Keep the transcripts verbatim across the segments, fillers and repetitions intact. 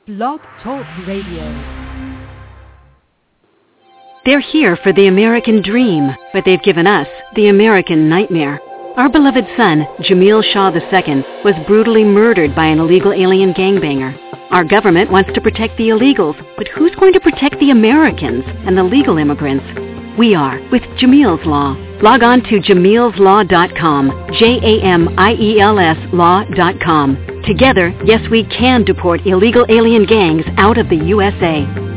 Blog Talk Radio. They're here for the American dream, but they've given us the American nightmare. Our beloved son, Jamil Shaw the Second, was brutally murdered by an illegal alien gangbanger. Our government wants to protect the illegals, but who's going to protect the Americans and the legal immigrants? We are, with Jamil's Law. Log on to jamils law dot com, J A M I E L S law dot com. Together, yes, we can deport illegal alien gangs out of the U S A.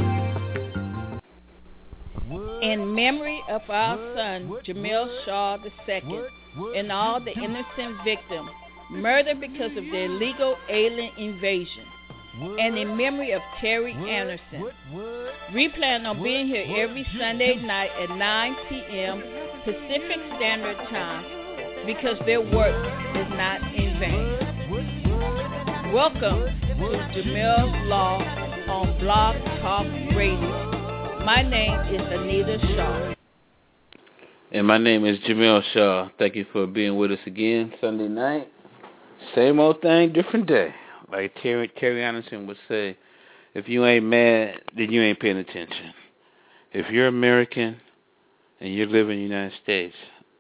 In memory of our son, Jamil Shaw the Second, and all the innocent victims murdered because of the illegal alien invasion, and in memory of Terry Anderson. We plan on being here every Sunday night at nine p.m. Pacific Standard Time because their work is not in vain. Welcome to Jamil's Law on Blog Talk Radio. My name is Anita Shaw. And my name is Jamil Shaw. Thank you for being with us again Sunday night. Same old thing, different day. Like Terry, Terry Anderson would say, if you ain't mad, then you ain't paying attention. If you're American and you live in the United States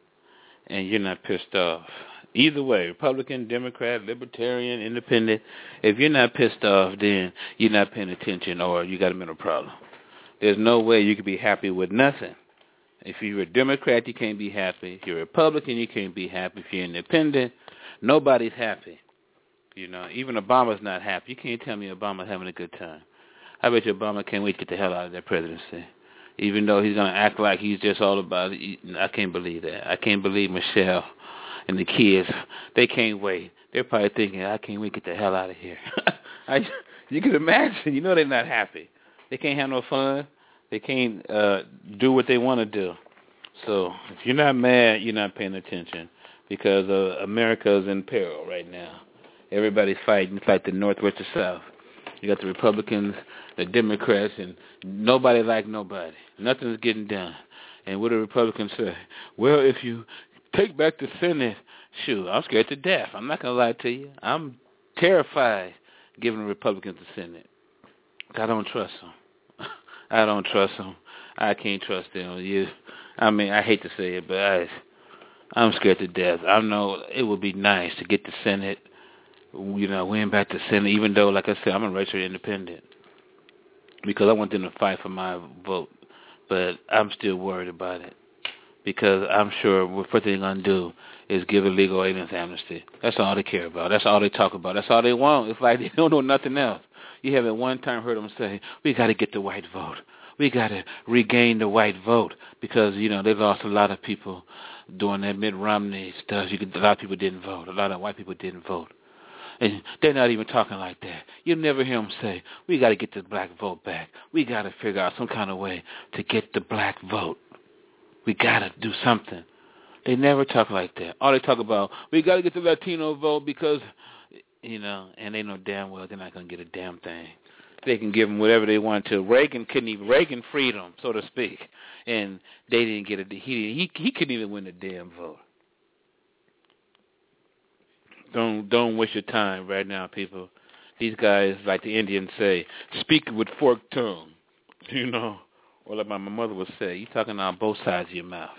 and you're not pissed off, either way, Republican, Democrat, Libertarian, Independent, if you're not pissed off, then you're not paying attention or you got a mental problem. There's no way you can be happy with nothing. If you're a Democrat, you can't be happy. If you're a Republican, you can't be happy. If you're independent, nobody's happy. You know, even Obama's not happy. You can't tell me Obama's having a good time. I bet you Obama can't wait to get the hell out of that presidency. Even though he's going to act like he's just all about it. I can't believe that. I can't believe Michelle and the kids. They can't wait. They're probably thinking, I can't wait to get the hell out of here. I, you can imagine. You know they're not happy. They can't have no fun. They can't uh, do what they want to do. So if you're not mad, you're not paying attention because uh, America is in peril right now. Everybody's fighting. It's like the North versus South. You got the Republicans, the Democrats, and nobody like nobody. Nothing's getting done. And what do the Republicans say? Well, if you take back the Senate, shoot, I'm scared to death. I'm not going to lie to you. I'm terrified giving the Republicans the Senate. I don't trust them. I don't trust them. I can't trust them. You, I mean, I hate to say it, but I, I'm scared to death. I know it would be nice to get the Senate, you know, win back the Senate, even though, like I said, I'm a registered independent because I want them to fight for my vote. But I'm still worried about it because I'm sure what they're going to do is give illegal aliens amnesty. That's all they care about. That's all they talk about. That's all they want. It's like they don't know nothing else. You haven't one time heard them say, we got to get the white vote. We got to regain the white vote because, you know, they lost a lot of people during that Mitt Romney stuff. You could, a lot of people didn't vote. A lot of white people didn't vote. And they're not even talking like that. You never hear them say, we got to get the black vote back. We got to figure out some kind of way to get the black vote. We got to do something. They never talk like that. All they talk about, we got to get the Latino vote because, you know, and they know damn well they're not going to get a damn thing. They can give them whatever they want to. Reagan couldn't even, Reagan freed them, so to speak, and they didn't get it. He, he, he couldn't even win the damn vote. Don't, don't waste your time right now, people. These guys, like the Indians say, speak with forked tongue, you know, or like my mother would say, you're talking on both sides of your mouth.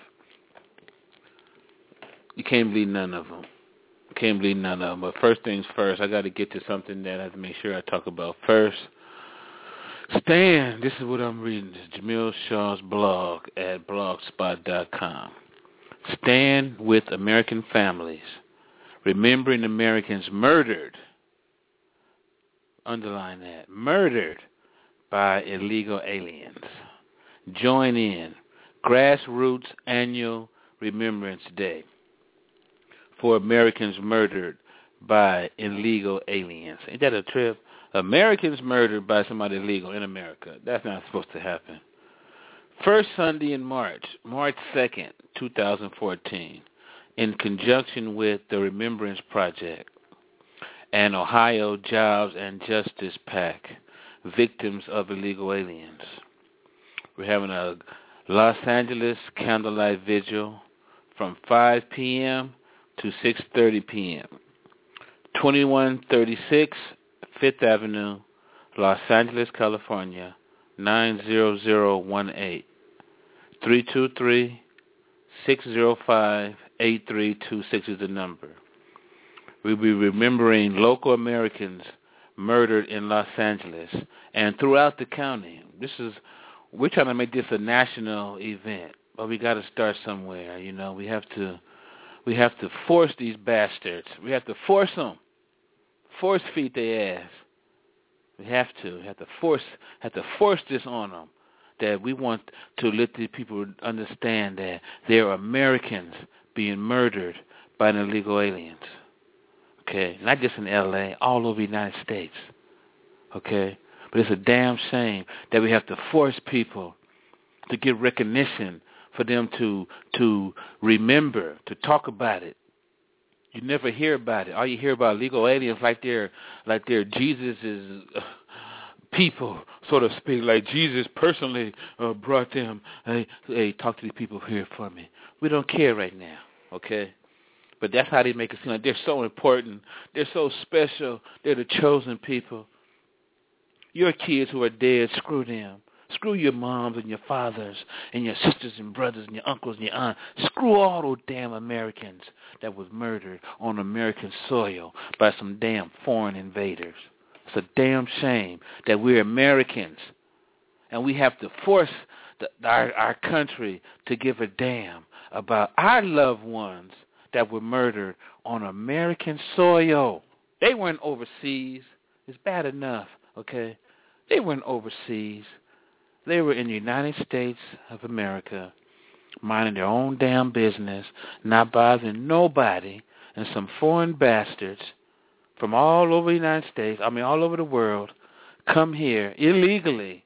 You can't believe none of them. Can't believe none of them. But first things first, I got to get to something that I have to make sure I talk about first. Stan, this is what I'm reading. This is Jamil Shaw's blog at blogspot dot com. Stand with American families, remembering Americans murdered, underline that, murdered by illegal aliens. Join in. Grassroots Annual Remembrance Day for Americans murdered by illegal aliens. Ain't that a trip? Americans murdered by somebody illegal in America. That's not supposed to happen. First Sunday in March, March second, twenty fourteen, in conjunction with the Remembrance Project and Ohio Jobs and Justice PAC, Victims of Illegal Aliens. We're having a Los Angeles candlelight vigil from five p.m. to six thirty p.m. twenty-one thirty-six Fifth Avenue, Los Angeles, California, nine zero zero one eight. three two three, six zero five, eight three two six is the number. We'll be remembering local Americans murdered in Los Angeles and throughout the county. This is, we're trying to make this a national event, but we got to start somewhere. You know, we have to, we have to force these bastards. We have to force them, force feed their ass. We have to, we have to force, have to force this on them. That we want to let the people understand that there are Americans being murdered by illegal aliens. Okay, not just in L A, all over the United States. Okay, but it's a damn shame that we have to force people to get recognition, for them to to remember, to talk about it. You never hear about it. All you hear about illegal aliens like they're like they're Jesus's uh, people, so to speak. Like Jesus personally uh, brought them. Hey, hey, talk to these people here for me. We don't care right now. Okay. But that's how they make it seem like they're so important. They're so special. They're the chosen people. Your kids who are dead, screw them. Screw your moms and your fathers and your sisters and brothers and your uncles and your aunts. Screw all those damn Americans that was murdered on American soil by some damn foreign invaders. It's a damn shame that we're Americans and we have to force the, our, our country to give a damn about our loved ones that were murdered on American soil. They weren't overseas. It's bad enough, okay? They weren't overseas. They were in the United States of America, minding their own damn business, not bothering nobody, and some foreign bastards from all over the United States, I mean all over the world, come here illegally.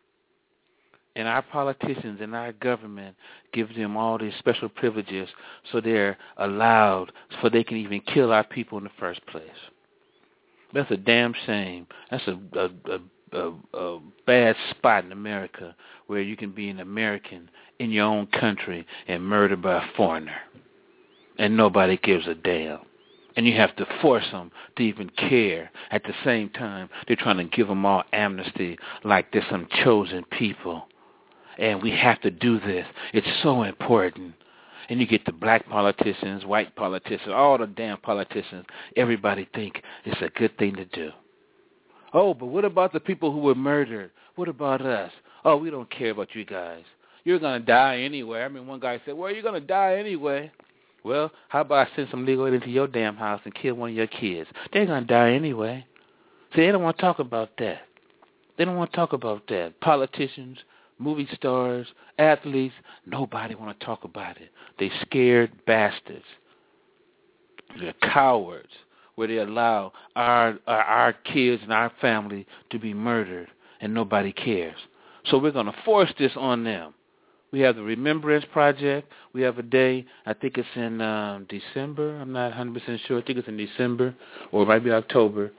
And our politicians and our government give them all these special privileges so they're allowed, so they can even kill our people in the first place. That's a damn shame. That's a, a, a, a, a bad spot in America where you can be an American in your own country and murdered by a foreigner. And nobody gives a damn. And you have to force them to even care. At the same time, they're trying to give them all amnesty like they're some chosen people. And we have to do this. It's so important. And you get the black politicians, white politicians, all the damn politicians. Everybody think it's a good thing to do. Oh, but what about the people who were murdered? What about us? Oh, we don't care about you guys. You're going to die anyway. I mean, one guy said, well, you're going to die anyway. Well, how about I send some legal into your damn house and kill one of your kids? They're going to die anyway. See, they don't want to talk about that. They don't want to talk about that. Politicians, movie stars, athletes, nobody want to talk about it. They scared bastards. They're cowards where they allow our, our our kids and our family to be murdered and nobody cares. So we're going to force this on them. We have the Remembrance Project. We have a day, I think it's in um, December. I'm not one hundred percent sure. I think it's in December or it might be October.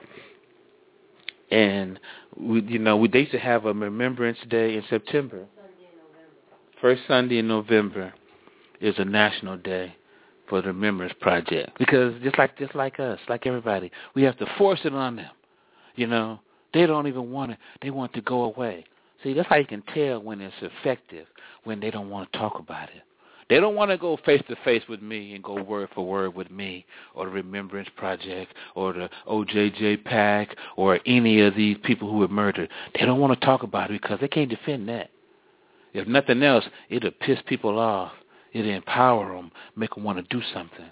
And, we, you know, we, they used to have a Remembrance Day in September. Sunday in November. First Sunday in November is a national day for the Remembrance Project. Because just like just like us, like everybody, we have to force it on them. You know, they don't even want it. They want to go away. See, that's how you can tell when it's effective, when they don't want to talk about it. They don't want to go face-to-face with me and go word for word with me or the Remembrance Project or the O J J PAC or any of these people who were murdered. They don't want to talk about it because they can't defend that. If nothing else, it'll piss people off. It'll empower them, make them want to do something.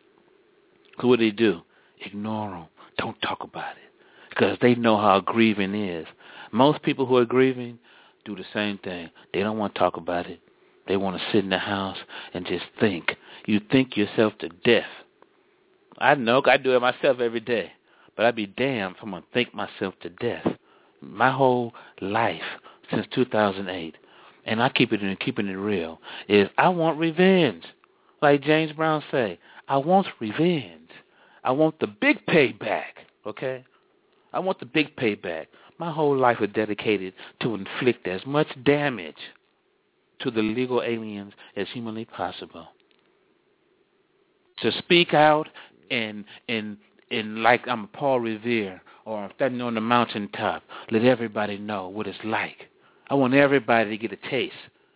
So what do they do? Ignore them. Don't talk about it because they know how grieving is. Most people who are grieving do the same thing. They don't want to talk about it. They want to sit in the house and just think. You think yourself to death. I know, I do it myself every day. But I'd be damned if I'm going to think myself to death. My whole life since two thousand eight, and I keep it in keeping it real, is I want revenge. Like James Brown say, I want revenge. I want the big payback, okay? I want the big payback. My whole life is dedicated to inflict as much damage to the illegal aliens as humanly possible. To speak out and and and like I'm Paul Revere, or I'm standing on the mountaintop, let everybody know what it's like. I want everybody to get a taste.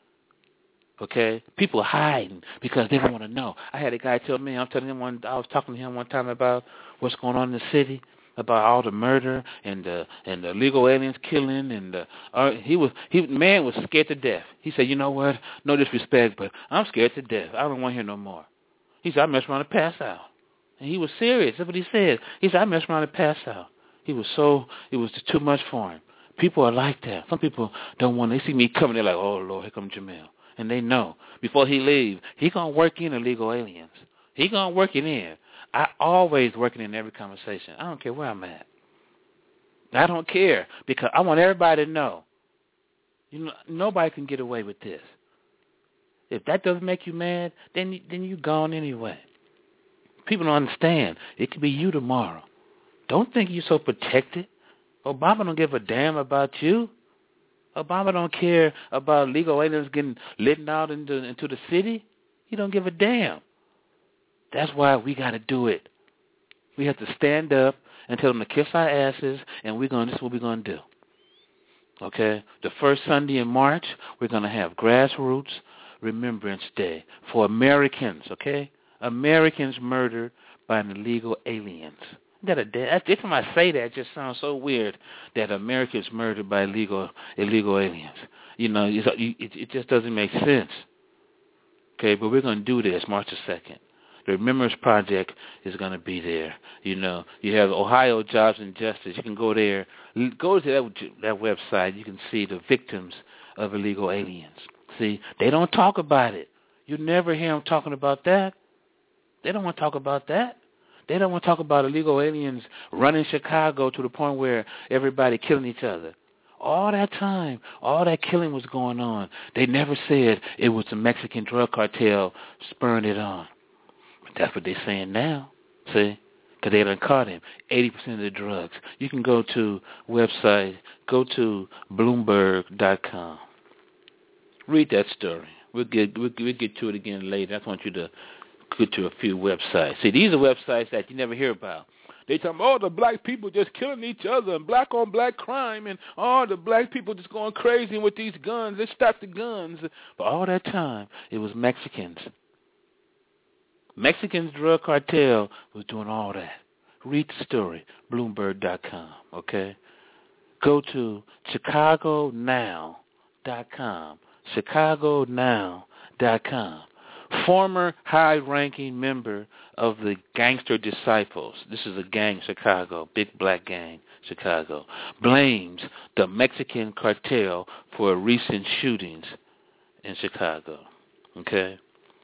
Okay? People hiding because they don't want to know. I had a guy tell me, I'm telling him one, I was talking to him one time about what's going on in the city, about all the murder and the and the illegal aliens killing, and the, uh, he was he man was scared to death. He said, you know what? No disrespect, but I'm scared to death. I don't want to hear no more. He said, I mess around and pass out. And he was serious. That's what he said. He said, I mess around and pass out. He was so, it was just too much for him. People are like that. Some people don't want, they see me coming, they're like, oh, Lord, here comes Jamil. And they know, before he leaves, he going to work in illegal aliens. He going to work it in. I always working in every conversation. I don't care where I'm at. I don't care, because I want everybody to know. You know, nobody can get away with this. If that doesn't make you mad, then you, then you gone anyway. People don't understand. It could be you tomorrow. Don't think you're so protected. Obama don't give a damn about you. Obama don't care about legal aliens getting let out into, into the city. He don't give a damn. That's why we got to do it. We have to stand up and tell them to kiss our asses, and we're going. This is what we're going to do. Okay? The first Sunday in March, we're going to have Grassroots Remembrance Day for Americans, okay? Americans murdered by an illegal aliens. That a day. Every time I say that, it just sounds so weird that Americans murdered by illegal illegal aliens. You know, it, it just doesn't make sense. Okay, but we're going to do this March the second. The Remembrance Project is going to be there. You know, you have Ohio Jobs and Justice. You can go there. Go to that, that website. You can see the victims of illegal aliens. See, they don't talk about it. You never hear them talking about that. They don't want to talk about that. They don't want to talk about illegal aliens running Chicago to the point where everybody killing each other. All that time, all that killing was going on. They never said it was the Mexican drug cartel spurring it on. But that's what they're saying now, see? Because they done caught him. eighty percent of the drugs. You can go to website, go to Bloomberg dot com. Read that story. We'll get, we'll, we'll get to it again later. I just want you to go to a few websites. See, these are websites that you never hear about. They tell them, oh, the black people just killing each other and black on black crime, and oh, the black people just going crazy with these guns. Let's stop the guns. But all that time, it was Mexicans. Mexicans drug cartel was doing all that. Read the story, Bloomberg dot com, okay? Go to Chicago Now dot com, Chicago Now dot com. Former high-ranking member of the Gangster Disciples, this is a gang, Chicago, big black gang, Chicago, blames the Mexican cartel for recent shootings in Chicago. Okay?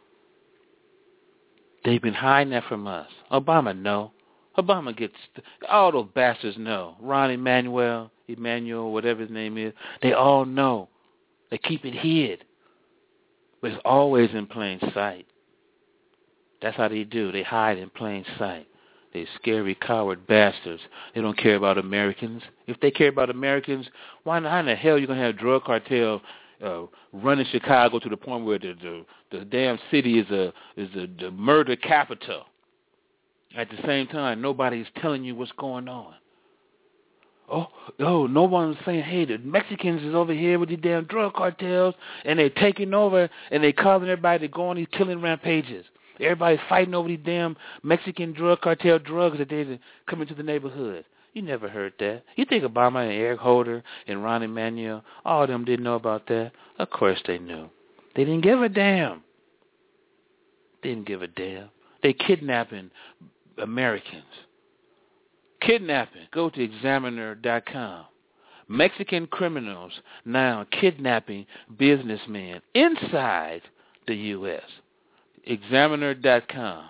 They've been hiding that from us. Obama, no. Obama gets, all those bastards know. Ron Emanuel, Emmanuel, whatever his name is, they all know. They keep it hid. But it's always in plain sight. That's how they do. They hide in plain sight. They scary, coward bastards. They don't care about Americans. If they care about Americans, why in the hell are you going to have a drug cartel uh, running Chicago to the point where the, the, the damn city is a is a, the murder capital? At the same time, nobody's telling you what's going on. Oh, oh, no one's saying, hey, the Mexicans is over here with these damn drug cartels, and they're taking over, and they're causing everybody to go on these killing rampages. Everybody's fighting over these damn Mexican drug cartel drugs that they're coming to the neighborhood. You never heard that. You think Obama and Eric Holder and Ron Emanuel, all of them didn't know about that? Of course they knew. They didn't give a damn. They didn't give a damn. They kidnapping Americans. Kidnapping. Go to Examiner dot com. Mexican criminals now kidnapping businessmen inside the U S Examiner dot com.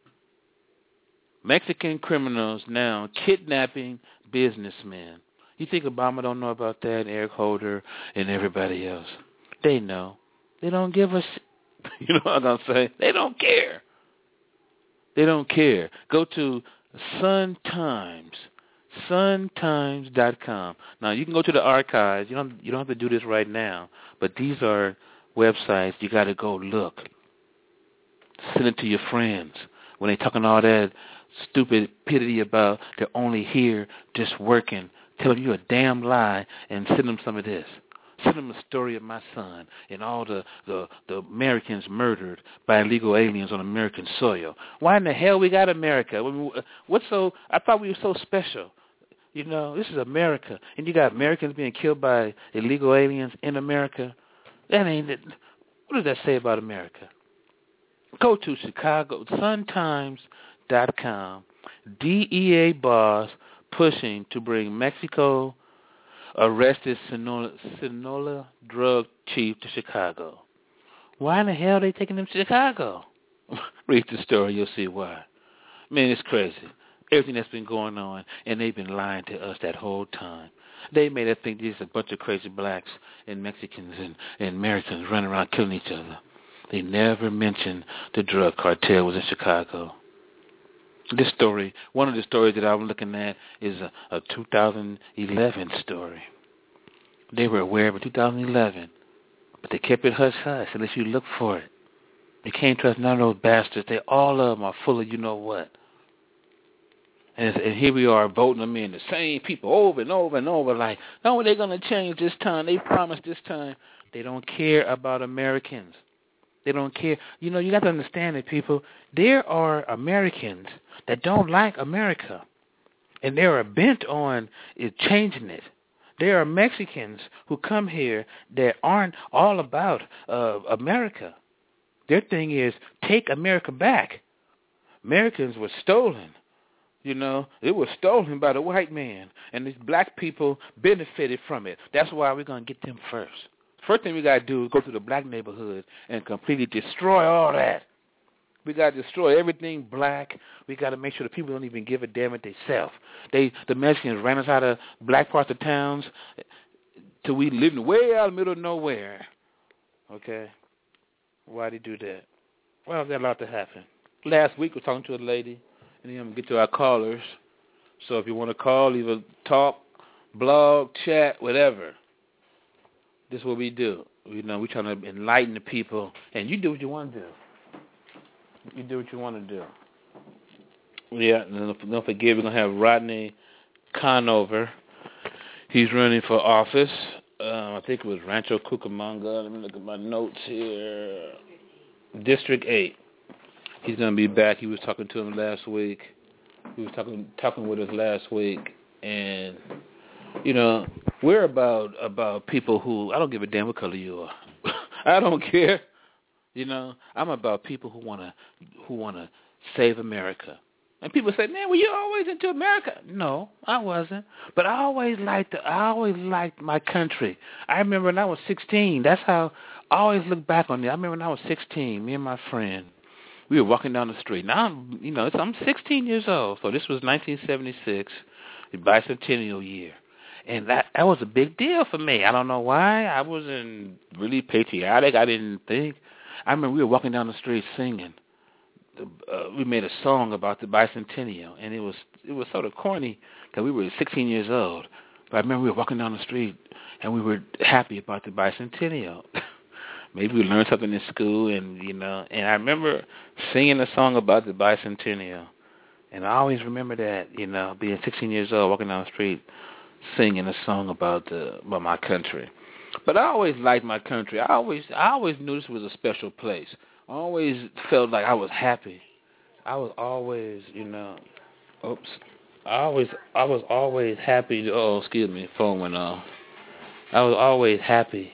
Mexican criminals now kidnapping businessmen. You think Obama don't know about that, Eric Holder and everybody else? They know. They don't give a sh- You know what I'm going to say? They don't care. They don't care. Go to Sun Times, Sun Times dot com. Now, you can go to the archives. You don't, you don't have to do this right now, but these are websites you got to go look. Send it to your friends. When they talking all that stupidity about they're only here just working. Tell them you're a damn lie and send them some of this. Send them the story of my son and all the, the, the Americans murdered by illegal aliens on American soil. Why in the hell we got America? What's so? I thought we were so special. You know, this is America, and you got Americans being killed by illegal aliens in America. That ain't it. What does that say about America? Go to Chicago Sun Times dot com. D E A boss pushing to bring Mexico arrested Sinaloa, Sinaloa drug chief to Chicago. Why in the hell are they taking him to Chicago? Read the story, you'll see why. Man, it's crazy. Everything that's been going on, and they've been lying to us that whole time. They made us think these are a bunch of crazy blacks and Mexicans and, and Americans running around killing each other. They never mentioned the drug cartel was in Chicago. This story, one of the stories that I'm looking at is a, a two thousand eleven story. They were aware of it in two thousand eleven, but they kept it hush-hush unless you look for it. You can't trust none of those bastards. They, all of them are full of you-know-what. And, and here we are voting them in, the same people over and over and over, like, no, they're going to change this time. They promised this time. They don't care about Americans. They don't care. You know, you got to understand it, people. There are Americans that don't like America, and they are bent on it, changing it. There are Mexicans who come here that aren't all about uh, America. Their thing is, take America back. Americans were stolen. You know, it was stolen by the white man, and these black people benefited from it. That's why we're going to get them first. First thing we got to do is go to the black neighborhood and completely destroy all that. We got to destroy everything black. We got to make sure the people don't even give a damn what they self. They, the Mexicans ran us out of black parts of towns till we living way out in the middle of nowhere. Okay? Why did they do that? Well, there's a lot to happen. Last week I was talking to a lady, and then I'm going to get to our callers. So if you want to call, either talk, blog, chat, whatever. This is what we do. You know, we're trying to enlighten the people, and you do what you want to do. You do what you want to do. Yeah, and don't forget, we're going to have Rodney Conover. He's running for office. Uh, I think it was Rancho Cucamonga. Let me look at my notes here. District eight. He's going to be back. He was talking to him last week. He was talking talking with us last week, and you know, we're about about people who, I don't give a damn what color you are. I don't care. You know, I'm about people who wanna who wanna save America. And people say, "Man, were you always into America?" No, I wasn't. But I always liked the, I always liked my country. I remember when I was sixteen. That's how I always look back on it. I remember when I was sixteen. Me and my friend, we were walking down the street. Now, I'm, you know, I'm sixteen years old. So this was nineteen seventy-six, the bicentennial year. And that that was a big deal for me. I don't know why. I wasn't really patriotic. I didn't think. I remember we were walking down the street singing. Uh, we made a song about the bicentennial, and it was it was sort of corny because we were sixteen years old. But I remember we were walking down the street, and we were happy about the bicentennial. Maybe we learned something in school, and you know. And I remember singing a song about the bicentennial, and I always remember that, you know, being sixteen years old, walking down the street, singing a song about the about my country. But I always liked my country. I always I always knew this was a special place. I always felt like I was happy. I was always, you know, oops. I always I was always happy to, oh, excuse me, phone went off. I was always happy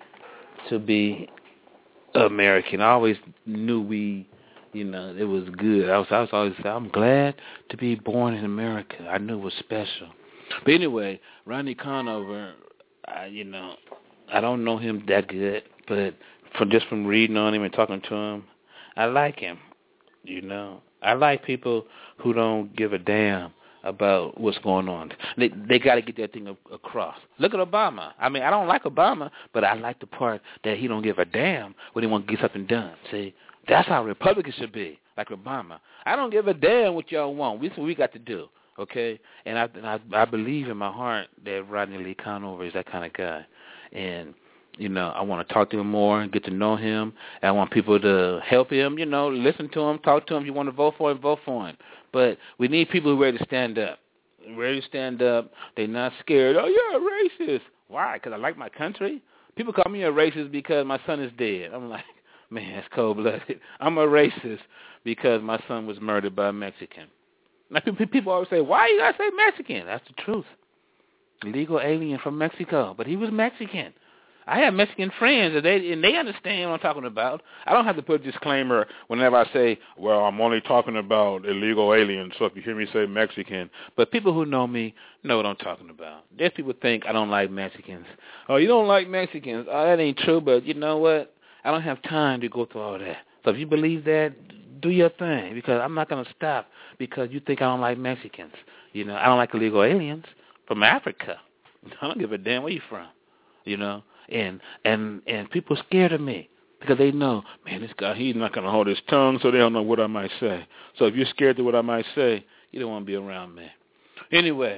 to be American. I always knew we, you know, it was good. I was I was always I'm glad to be born in America. I knew it was special. But anyway, Rodney Conover, I, you know, I don't know him that good, but from just from reading on him and talking to him, I like him. You know, I like people who don't give a damn about what's going on. They they got to get that thing across. Look at Obama. I mean, I don't like Obama, but I like the part that he don't give a damn when he want to get something done. See, that's how Republicans should be, like Obama. I don't give a damn what y'all want. This is what we got to do. Okay, and I, and I I believe in my heart that Rodney Lee Conover is that kind of guy, and You know, I want to talk to him more and get to know him. And I want people to help him, you know, listen to him, talk to him. If you want to vote for him, vote for him. But we need people who are ready to stand up. Ready to stand up. They're not scared. Oh, you're a racist. Why? Because I like my country? People call me a racist because my son is dead. I'm like, man, that's cold-blooded. I'm a racist because my son was murdered by a Mexican. Now, people always say, why you got to say Mexican? That's the truth. Illegal alien from Mexico. But he was Mexican. I have Mexican friends, and they, and they understand what I'm talking about. I don't have to put a disclaimer whenever I say, well, I'm only talking about illegal aliens, so if you hear me say Mexican. But people who know me know what I'm talking about. There's people think I don't like Mexicans. Oh, you don't like Mexicans. Oh, that ain't true, but you know what? I don't have time to go through all that. So if you believe that, do your thing, because I'm not going to stop because you think I don't like Mexicans. You know, I don't like illegal aliens from Africa. I don't give a damn where you from, you know. And and and people are scared of me because they know, man, this guy, he's not going to hold his tongue, so they don't know what I might say. So if you're scared of what I might say, you don't want to be around me. Anyway,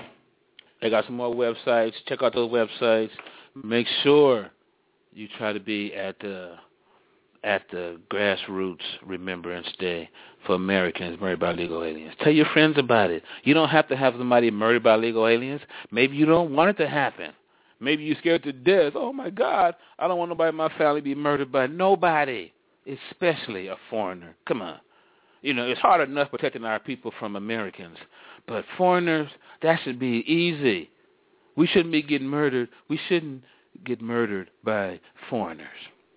I got some more websites. Check out those websites. Make sure you try to be at the at the Grassroots Remembrance Day for Americans murdered by illegal aliens. Tell your friends about it. You don't have to have somebody murdered by illegal aliens. Maybe you don't want it to happen. Maybe you're scared to death. Oh, my God, I don't want nobody in my family to be murdered by nobody, especially a foreigner. Come on. You know, it's hard enough protecting our people from Americans. But foreigners, that should be easy. We shouldn't be getting murdered. We shouldn't get murdered by foreigners.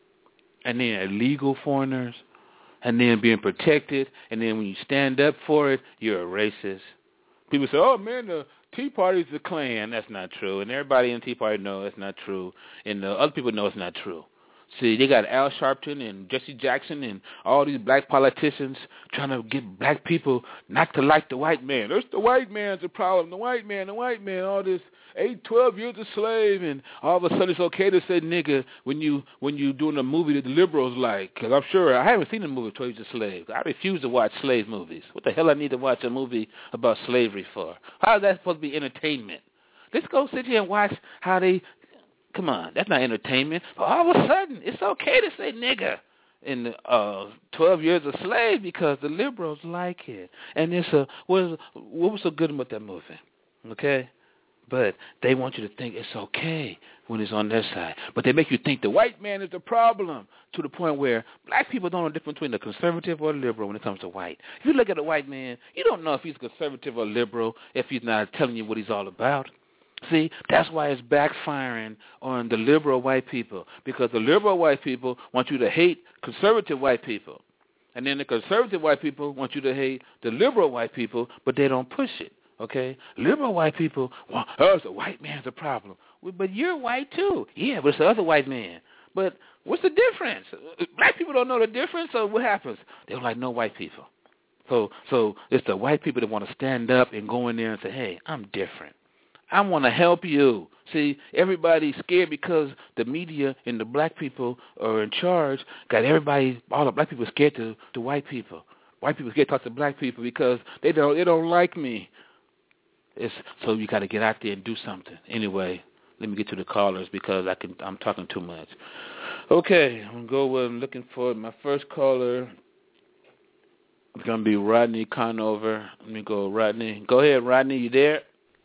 And then illegal foreigners, and then being protected, and then when you stand up for it, you're a racist. People say, oh, man, the Tea Party's the Klan. That's not true. And everybody in the Tea Party knows it's not true. And the other people know it's not true. See, they got Al Sharpton and Jesse Jackson and all these black politicians trying to get black people not to like the white man. There's the white man's the problem. The white man, the white man, all this eight, twelve years a slave, and all of a sudden it's okay to say nigga when you when you doing a movie that the liberals like. Because I'm sure I haven't seen the movie twelve Years a Slave. I refuse to watch slave movies. What the hell I need to watch a movie about slavery for? How is that supposed to be entertainment? Let's go sit here and watch how they. Come on, that's not entertainment. But all of a sudden, it's okay to say nigga in uh, twelve Years a Slave because the liberals like it. And it's a what, is, what was so good about that movie? Okay? But they want you to think it's okay when it's on their side. But they make you think the white man is the problem to the point where black people don't know the difference between a conservative or a liberal when it comes to white. If you look at a white man, you don't know if he's conservative or liberal if he's not telling you what he's all about. See, that's why it's backfiring on the liberal white people, because the liberal white people want you to hate conservative white people. And then the conservative white people want you to hate the liberal white people, but they don't push it, okay? Liberal white people, well, oh, the white man's a problem. Well, but you're white too. Yeah, but it's the other white man. But what's the difference? Black people don't know the difference, so what happens? They don't like no white people. So, so it's the white people that want to stand up and go in there and say, hey, I'm different. I want to help you. See, everybody's scared because the media and the black people are in charge. Got everybody, all the black people scared to, to white people. White people scared to talk to black people because they don't they don't like me. It's, so you got to get out there and do something. Anyway, let me get to the callers because I can I'm talking too much. Okay, I'm gonna go with I'm looking for my first caller. It's gonna be Rodney Conover. Let me go, Rodney. Go ahead, Rodney. You there?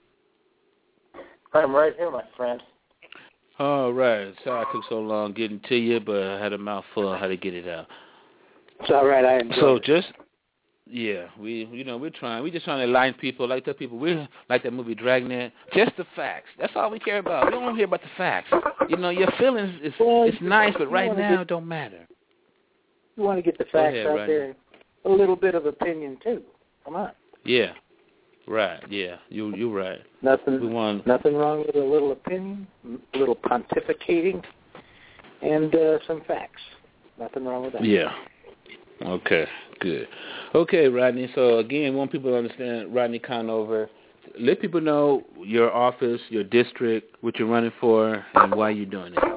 I'm right here, my friend. All right. Sorry I took so long getting to you, but I had a mouthful on how to get it out. It's all right. I enjoy So it. just, yeah, we, you know, we're trying. We're just trying to enlighten people, like tell people we like that movie Dragnet. Just the facts. That's all we care about. We don't want to hear about the facts. You know, your feelings is well, it's nice, but right now get, it don't matter. You want to get the facts ahead, out Rodney. there, a little bit of opinion too. Come on. Yeah. Right, yeah, you you're right. Nothing, we want, nothing wrong with a little opinion, a little pontificating, and uh, some facts. Nothing wrong with that. Yeah. Okay, good. Okay, Rodney, so again, want people to understand Rodney Conover. Let people know your office, your district, what you're running for, and why you're doing it.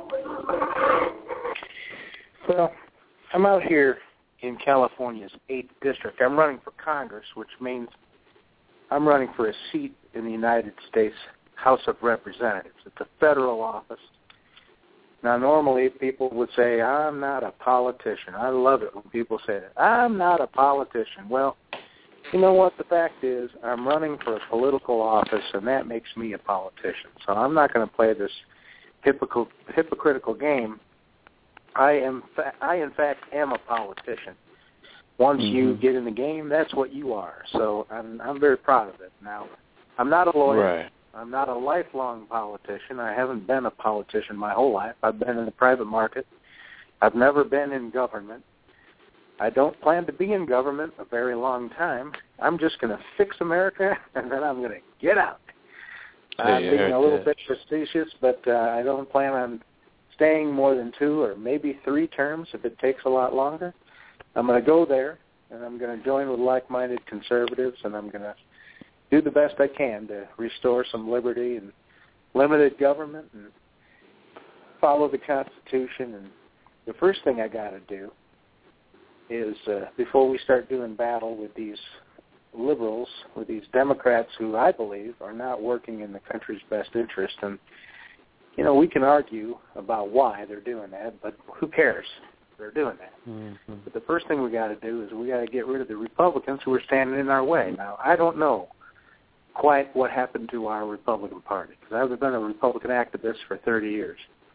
Well, I'm out here in California's eighth district. I'm running for Congress, which means I'm running for a seat in the United States House of Representatives. It's a federal office. Now, normally people would say, I'm not a politician. I love it when people say that. I'm not a politician. Well, you know what? The fact is I'm running for a political office, and that makes me a politician. So I'm not going to play this hypocritical, hypocritical game. I am, fa- I, in fact, am a politician. Once mm-hmm. you get in the game, that's what you are. So I'm, I'm very proud of it. Now, I'm not a lawyer. Right. I'm not a lifelong politician. I haven't been a politician my whole life. I've been in the private market. I've never been in government. I don't plan to be in government a very long time. I'm just going to fix America, and then I'm going to get out. I'm hey, being a little that. bit facetious, but uh, I don't plan on staying more than two or maybe three terms if it takes a lot longer. I'm going to go there, and I'm going to join with like-minded conservatives, and I'm going to do the best I can to restore some liberty and limited government and follow the Constitution. And the first thing I got to do is, uh, before we start doing battle with these liberals, with these Democrats who I believe are not working in the country's best interest, and, you know, we can argue about why they're doing that, but who cares? They're doing that. Mm-hmm. But the first thing we got to do is we got to get rid of the Republicans who are standing in our way. Now, I don't know quite what happened to our Republican Party, because I've been a Republican activist for thirty years.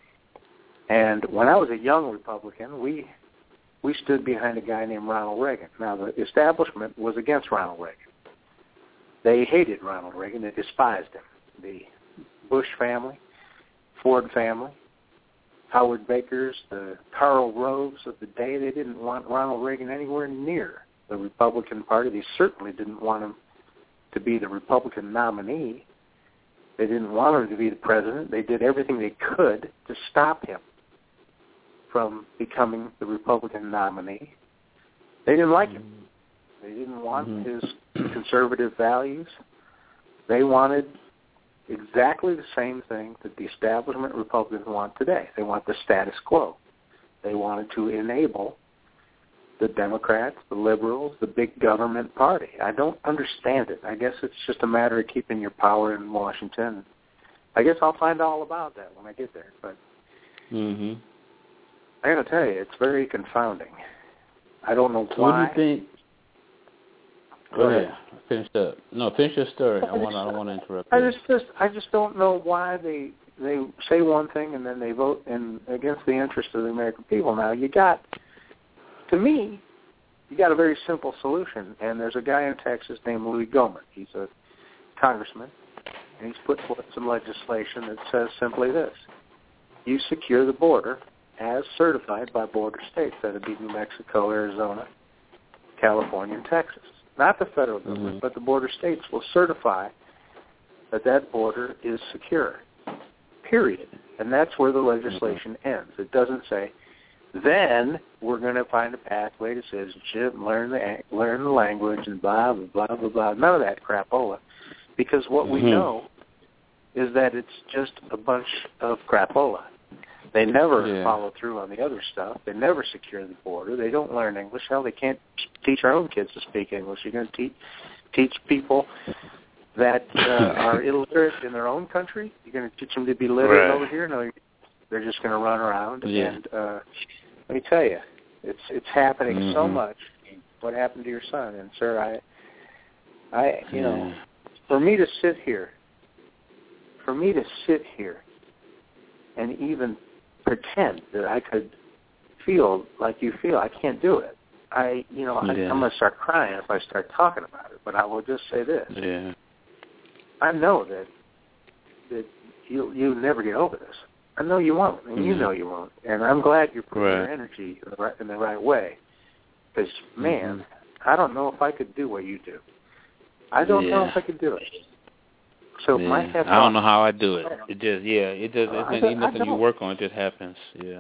And when I was a young Republican, we we stood behind a guy named Ronald Reagan. Now, the establishment was against Ronald Reagan. They hated Ronald Reagan. They despised him. The Bush family, Ford family, Howard Bakers, the Karl Roves of the day, they didn't want Ronald Reagan anywhere near the Republican Party. They certainly didn't want him to be the Republican nominee. They didn't want him to be the president. They did everything they could to stop him from becoming the Republican nominee. They didn't like him. They didn't want mm-hmm. his conservative values. They wanted exactly the same thing that the establishment Republicans want today. They want the status quo. They wanted to enable the Democrats, the liberals, the big government party. I don't understand it. I guess it's just a matter of keeping your power in Washington. I guess I'll find all about that when I get there. But mm-hmm. I got to tell you, it's very confounding. I don't know so why. What do you think? Go, Go ahead. ahead. Finish up. No, finish your story. I, I want. I don't want to interrupt I you. just, just, I just don't know why they they say one thing and then they vote in against the interest of the American people. Now you got. To me, you got a very simple solution, and there's a guy in Texas named Louis Gohmert. He's a congressman, and he's put forth some legislation that says simply this. You secure the border as certified by border states. That would be New Mexico, Arizona, California, and Texas. Not the federal government, mm-hmm. but the border states will certify that that border is secure, period. And that's where the legislation mm-hmm. ends. It doesn't say, then we're going to find a pathway to citizenship and learn the learn the language and blah, blah, blah, blah, blah. None of that crapola. Because what mm-hmm. we know is that it's just a bunch of crapola. They never yeah. follow through on the other stuff. They never secure the border. They don't learn English. Hell, they can't teach our own kids to speak English. You're going to teach teach people that uh, are illiterate in their own country? You're going to teach them to be literate right. over here? No, they're just going to run around yeah. and... Uh, Let me tell you, it's it's happening mm-hmm. so much. What happened to your son? And sir, I, I, you yeah. know, for me to sit here, for me to sit here, and even pretend that I could feel like you feel, I can't do it. I, you know, yeah. I, I'm gonna start crying if I start talking about it. But I will just say this: yeah. I know that that you you never get over this. I know you won't, and mm-hmm. you know you won't. And I'm glad you're putting right. your energy in the right, in the right way. Because, man, mm-hmm. I don't know if I could do what you do. I don't yeah. know if I could do it. So yeah. my head I don't know how I do it. It just, yeah, it just, it's uh, not, nothing you work on, it just happens, yeah.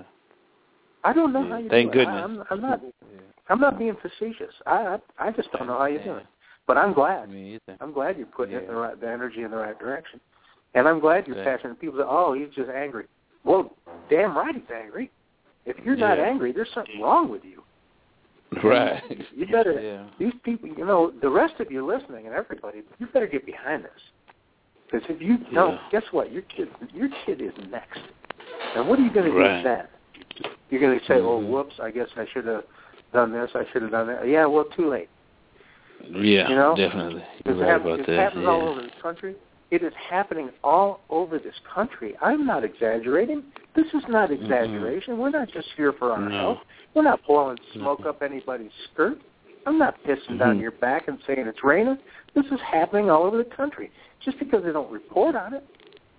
I don't know yeah. how you Thank do it. goodness. I, I'm, I'm not I'm not being facetious. I I, I just don't know how you do it. But I'm glad. I'm glad you're putting yeah. it in the, right, the energy in the right direction. And I'm glad you're yeah. passionate. People say, oh, he's just angry. Well, damn right he's angry. If you're not yeah. angry, there's something wrong with you. Right. You better, yeah. these people, you know, the rest of you listening and everybody, you better get behind this. Because if you don't, yeah. guess what? Your kid, your kid is next. And what are you going to right. do then? You're going to say, mm-hmm. oh, whoops, I guess I should have done this, I should have done that. Yeah, well, too late. Yeah, you know? definitely. You're It right happens, about it that. happens yeah. all over the country. It is happening all over this country. I'm not exaggerating. This is not exaggeration. Mm-hmm. We're not just here for our no. health. We're not blowing smoke no. up anybody's skirt. I'm not pissing mm-hmm. down your back and saying it's raining. This is happening all over the country. Just because they don't report on it.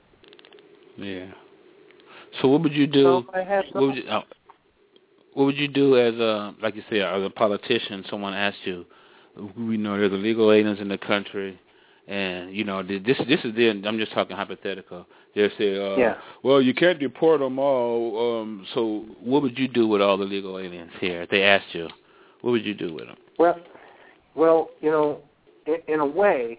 Yeah. So what would you do? So I have what, would you, uh, what would you do as a, like you say, as a politician? Someone asked you, we know there's illegal aliens in the country, and you know this. This is the. I'm just talking hypothetical. They say, uh, yeah. well, you can't deport them all. Um, so what would you do with all the illegal aliens here? If they asked you, what would you do with them? Well, well, you know, in, in a way,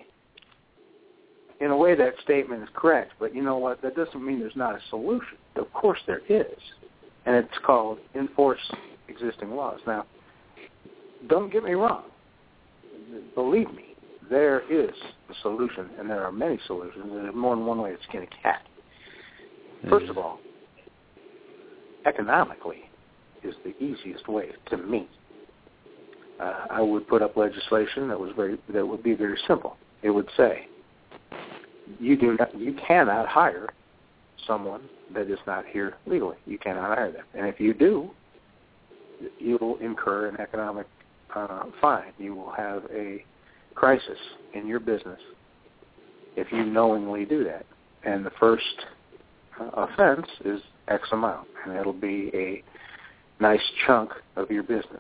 in a way, that statement is correct. But you know what? That doesn't mean there's not a solution. Of course, there is, and it's called enforce existing laws. Now, don't get me wrong. Believe me, there is a solution, and there are many solutions. There's more than one way to skin a cat. First of all, economically is the easiest way to me. Uh, I would put up legislation that was very that would be very simple. It would say you do not, you cannot hire someone that is not here legally. You cannot hire them, and if you do, you will incur an economic uh, fine. You will have a crisis in your business if you knowingly do that. And the first uh, offense is X amount, and it'll be a nice chunk of your business.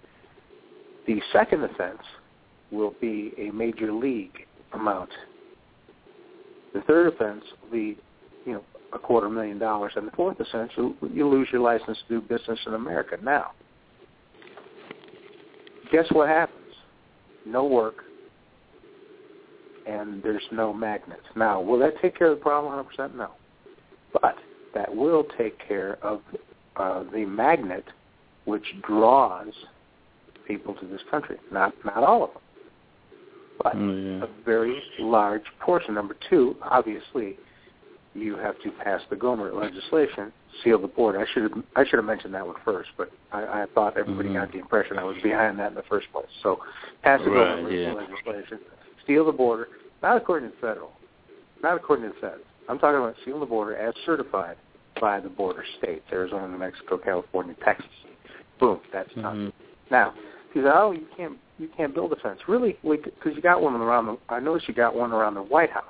The second offense will be a major league amount. The third offense will be, you know, a quarter million dollars, and the fourth offense, you, you lose your license to do business in America. Now, guess what happens? No work, and there's no magnets. Now, will that take care of the problem one hundred percent? No. But that will take care of uh, the magnet which draws people to this country. Not not all of them, but oh, yeah. a very large portion. Number two, obviously, you have to pass the Gohmert legislation, seal the border. I should have I should have mentioned that one first, but I, I thought everybody mm-hmm. got the impression I was behind that in the first place. So pass the right, Gohmert yeah. legislation, seal the border, not according to the federal, not according to the feds. I'm talking about seal the border as certified by the border states, Arizona, New Mexico, California, Texas. Boom, that's done. Mm-hmm. Now, you say, oh, you can't you can't build a fence. Really? Because you got one around the, I noticed you got one around the White House.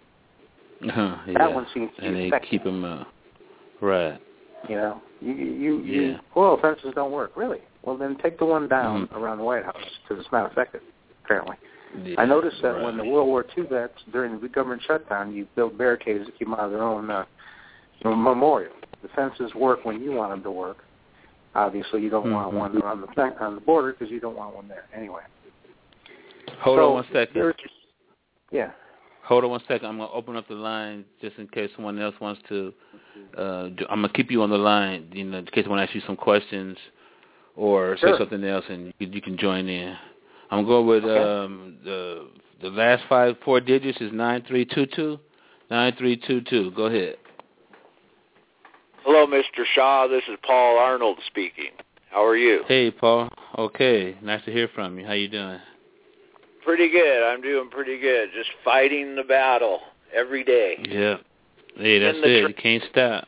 Uh, yeah. That one seems to be and they effective. keep them uh, right. You know, you you, Yeah. you oil fences don't work, really. Well, then take the one down mm-hmm. around the White House because it's not effective, apparently. Yeah, I noticed that right. when the World War Two vets during the government shutdown, you build barricades to keep them out of their own uh, memorial. The fences work when you want them to work. Obviously, you don't mm-hmm. want one around the on the border because you don't want one there anyway. Hold so, on one second. Yeah. Hold on one second. I'm going to open up the line just in case someone else wants to. Uh, do, I'm going to keep you on the line, you know, in case I want to ask you some questions or sure. say something else, and you, you can join in. I'm going to go with okay. um, the the last five four digits is nine three two two. nine three two two. Go ahead. Hello, Mister Shaw. This is Paul Arnold speaking. How are you? Hey, Paul. Okay. Nice to hear from you. How you doing? Pretty good. I'm doing pretty good. Just fighting the battle every day. Yeah. Hey, that's it. Tr- you can't stop.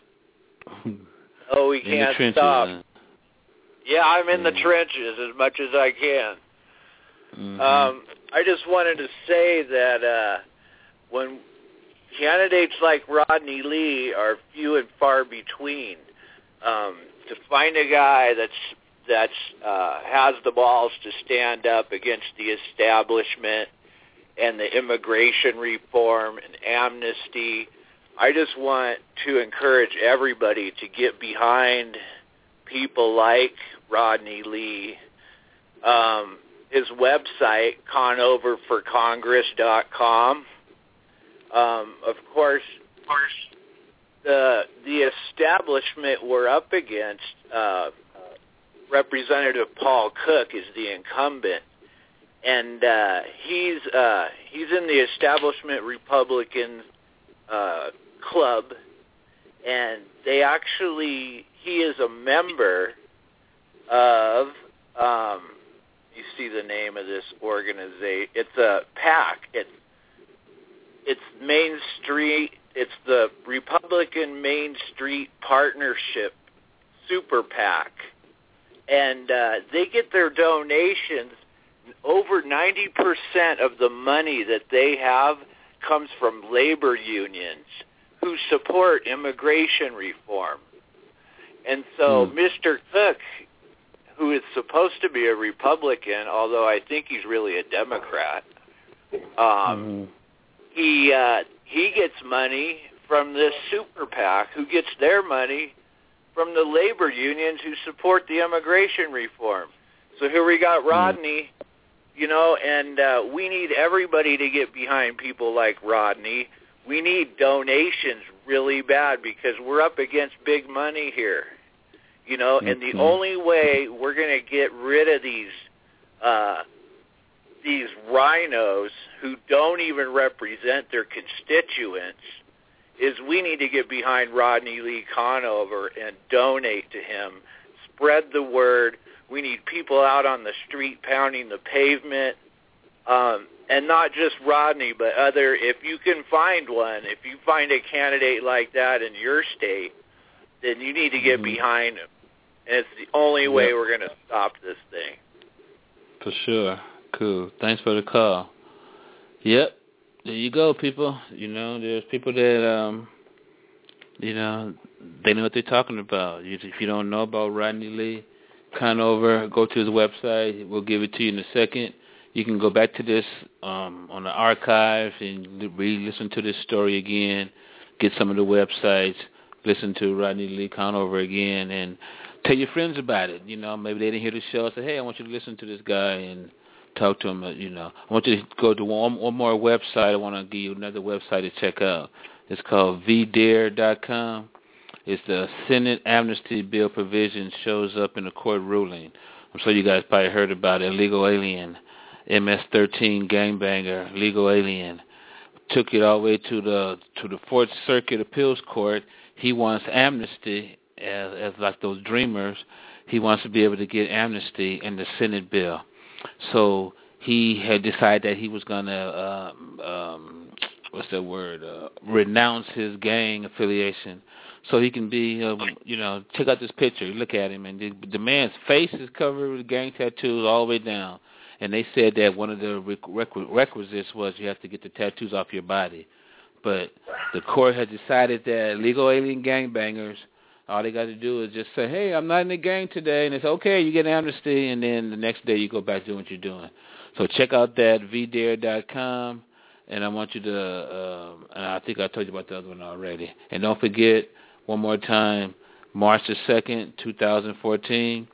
Oh, we in can't the trenches, stop. Man. Yeah, I'm in yeah. the trenches as much as I can. Mm-hmm. Um, I just wanted to say that uh, when candidates like Rodney Lee are few and far between, um, to find a guy that's that uh, has the balls to stand up against the establishment and the immigration reform and amnesty. I just want to encourage everybody to get behind people like Rodney Lee. Um, his website, conover for congress dot com. Um, of course, of course, the the establishment we're up against, uh, Representative Paul Cook is the incumbent, and uh, he's uh, he's in the establishment Republican uh, club, and they actually, he is a member of, um, you see the name of this organization, it's a PAC, it's, it's Main Street, it's the Republican Main Street Partnership Super PAC, and uh, they get their donations, over ninety percent of the money that they have comes from labor unions who support immigration reform. And so mm. Mister Cook, who is supposed to be a Republican, although I think he's really a Democrat, um, mm. he uh, he gets money from this super PAC, who gets their money from the labor unions who support the immigration reform. So here we got Rodney, mm. you know, and uh, we need everybody to get behind people like Rodney. We need donations really bad because we're up against big money here, you know, and the only way we're going to get rid of these uh, these rhinos who don't even represent their constituents is we need to get behind Rodney Lee Conover and donate to him, spread the word. We need people out on the street pounding the pavement, um, and not just Rodney, but other, if you can find one, if you find a candidate like that in your state, then you need to get mm-hmm. behind him. And it's the only yep. way we're going to stop this thing. For sure. Cool. Thanks for the call. Yep. There you go, people. You know, there's people that, um, you know, they know what they're talking about. If you don't know about Rodney Lee Conover, go to his website. We'll give it to you in a second. You can go back to this um, on the archive and re-listen to this story again, get some of the websites, listen to Rodney Lee Conover again, and tell your friends about it. You know, maybe they didn't hear the show. Say, hey, I want you to listen to this guy and talk to him. You know, I want you to go to one, one more website. I want to give you another website to check out. It's called v dare dot com. It's the Senate amnesty bill provision shows up in the court ruling. I'm sure you guys probably heard about it. Illegal alien, M S thirteen gangbanger, legal alien. Took it all the way to the to the Fourth Circuit Appeals Court. He wants amnesty as, as like those dreamers. He wants to be able to get amnesty in the Senate bill. So he had decided that he was going to, um, um, what's that word, uh, renounce his gang affiliation so he can be, um, you know, check out this picture. Look at him. And the, the man's face is covered with gang tattoos all the way down. And they said that one of the requ- requisites was you have to get the tattoos off your body. But the court had decided that legal alien gangbangers, all they got to do is just say, hey, I'm not in the gang today. And it's okay, you get amnesty. And then the next day you go back doing what you're doing. So check out that v dare dot com. And I want you to, uh, and I think I told you about the other one already. And don't forget, one more time, March the second, twenty fourteen,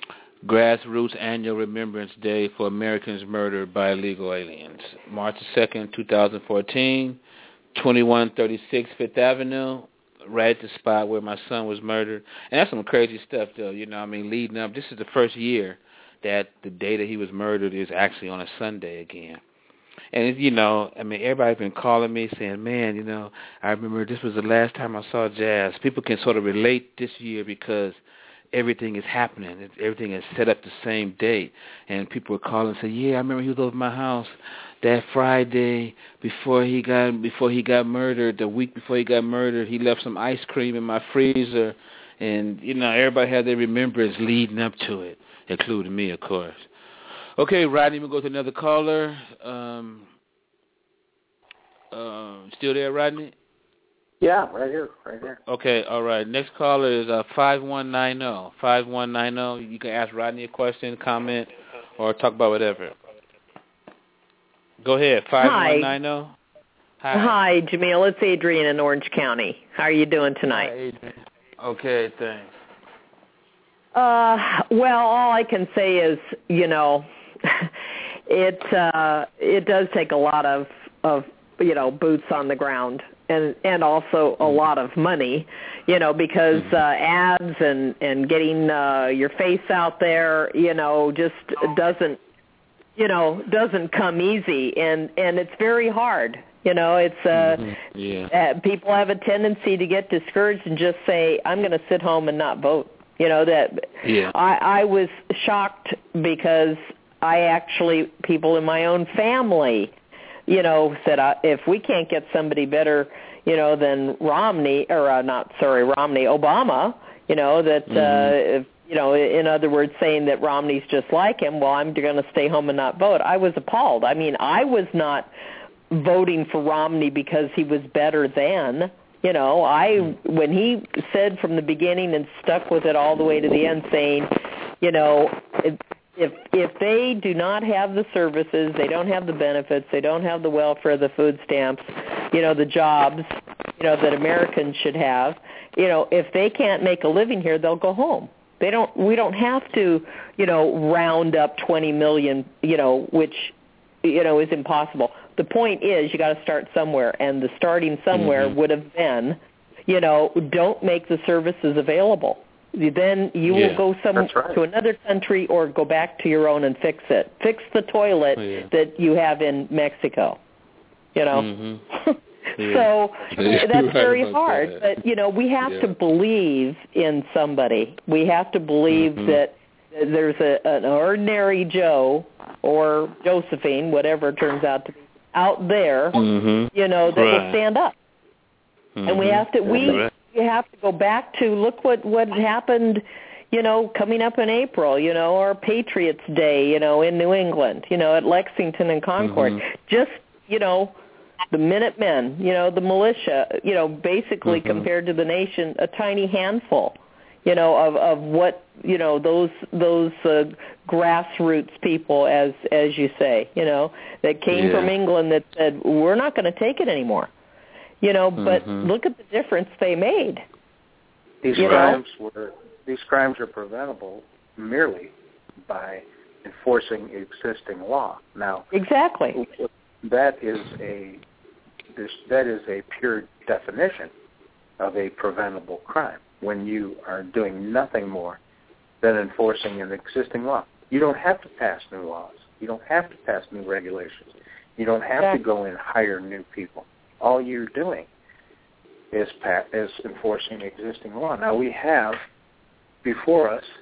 Grassroots Annual Remembrance Day for Americans Murdered by Illegal Aliens. March the second, twenty fourteen, twenty-one thirty-six Fifth Avenue, right at the spot where my son was murdered. And that's some crazy stuff, though, you know what I mean, leading up. This is the first year that the day that he was murdered is actually on a Sunday again. And, you know, I mean, everybody's been calling me saying, man, you know, I remember this was the last time I saw Jazz. People can sort of relate this year because everything is happening. Everything is set up the same date. And people were calling and say, yeah, I remember he was over my house that Friday before he got before he got murdered, the week before he got murdered. He left some ice cream in my freezer. And, you know, everybody had their remembrance leading up to it, including me, of course. Okay, Rodney, we'll go to another caller. Um, uh, still there, Rodney? Yeah, right here, right here. Okay, all right. Next caller is uh, five one nine zero. five one nine zero. You can ask Rodney a question, comment, or talk about whatever. Go ahead, five one nine zero. Hi. Hi, Jamil. It's Adrian in Orange County. How are you doing tonight? Hi, Adrian. Okay, thanks. Uh, well, all I can say is, you know, it uh, it does take a lot of, of, you know, boots on the ground and, and also a lot of money, you know, because uh, ads and, and getting uh, your face out there, you know, just doesn't, you know, doesn't come easy. And, and it's very hard. You know, it's uh, mm-hmm. yeah. uh, people have a tendency to get discouraged and just say, "I'm going to sit home and not vote." You know that. Yeah. I, I was shocked because I actually people in my own family, you know, said uh, if we can't get somebody better, you know, than Romney or uh, not sorry Romney Obama, you know that. Mm-hmm. Uh, if, You know, in other words, saying that Romney's just like him, well, I'm going to stay home and not vote. I was appalled. I mean, I was not voting for Romney because he was better than. You know, I when he said from the beginning and stuck with it all the way to the end, saying, you know, if if, if they do not have the services, they don't have the benefits, they don't have the welfare, the food stamps, you know, the jobs, you know, that Americans should have. You know, if they can't make a living here, they'll go home. They don't. We don't have to, you know, round up twenty million, you know, which, you know, is impossible. The point is, you got to start somewhere, and the starting somewhere mm-hmm. would have been, you know, don't make the services available. Then you yeah, will go some right. to another country or go back to your own and fix it. Fix the toilet yeah. that you have in Mexico. You know. Mm-hmm. Yeah. So yeah. that's right very hard. That. But, you know, we have yeah. to believe in somebody. We have to believe mm-hmm. that there's a, an ordinary Joe or Josephine, whatever it turns out to be, out there, mm-hmm. you know, that right. will stand up. Mm-hmm. And we have to we right. we have to go back to look what, what happened, you know, coming up in April, you know, our Patriots Day, you know, in New England, you know, at Lexington and Concord. Mm-hmm. Just, you know, the Minutemen, you know, the militia, you know, basically mm-hmm. compared to the nation, a tiny handful, you know, of, of what, you know, those those uh, grassroots people, as as you say, you know, that came yeah. from England that said, we're not going to take it anymore, you know, but mm-hmm. look at the difference they made. These you crimes know? were these crimes are preventable merely by enforcing existing law. Now, exactly, that is a This, that is a pure definition of a preventable crime, when you are doing nothing more than enforcing an existing law. You don't have to pass new laws. You don't have to pass new regulations. You don't have exactly. to go and hire new people. All you're doing is, pa- is enforcing existing law. Now, we have before us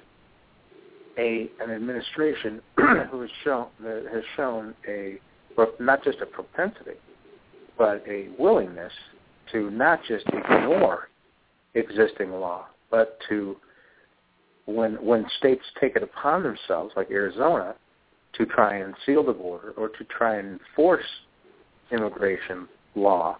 a an administration who has shown, that has shown a not just a propensity, but a willingness to not just ignore existing law, but to, when when states take it upon themselves, like Arizona, to try and seal the border or to try and enforce immigration law,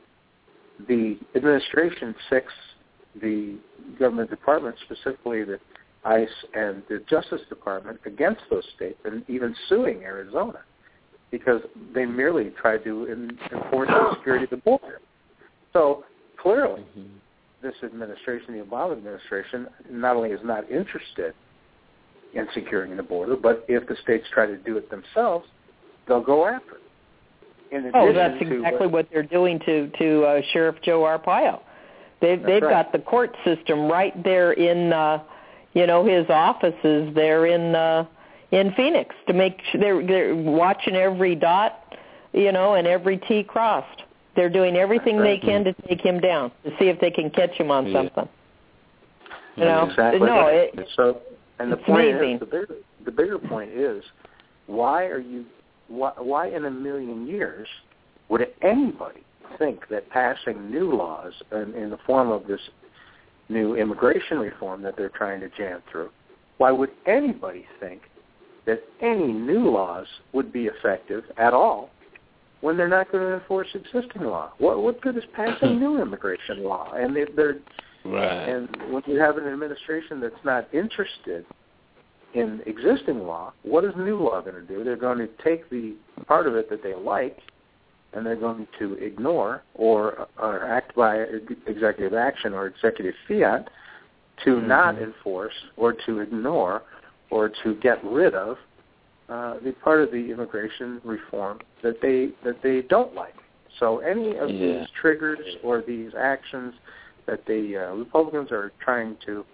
the administration six, the government department, specifically the ICE and the Justice Department, against those states and even suing Arizona, because they merely tried to enforce the security of the border. So clearly, mm-hmm. this administration, the Obama administration, not only is not interested in securing the border, but if the states try to do it themselves, they'll go after it. In oh, that's to, exactly uh, what they're doing to to uh, Sheriff Joe Arpaio. They've they've right. got the court system right there in, uh, you know, his offices there in. Uh, in Phoenix to make sure they're, they're watching every dot, you know, and every T crossed. They're doing everything right. they can to take him down, to see if they can catch him on yeah. something. You know, exactly. no, it, so, and the it's point amazing. is, the bigger, the bigger point is, why are you, why, why in a million years would anybody think that passing new laws in, in the form of this new immigration reform that they're trying to jam through, why would anybody think that any new laws would be effective at all when they're not going to enforce existing law? What what good is passing new immigration law? And if they're right. and when you have an administration that's not interested in existing law, what is new law going to do? They're going to take the part of it that they like, and they're going to ignore or, or act by executive action or executive fiat to mm-hmm. not enforce or to ignore or to get rid of uh, the part of the immigration reform that they that they don't like. So any of yeah. these triggers or these actions that the uh, Republicans are trying to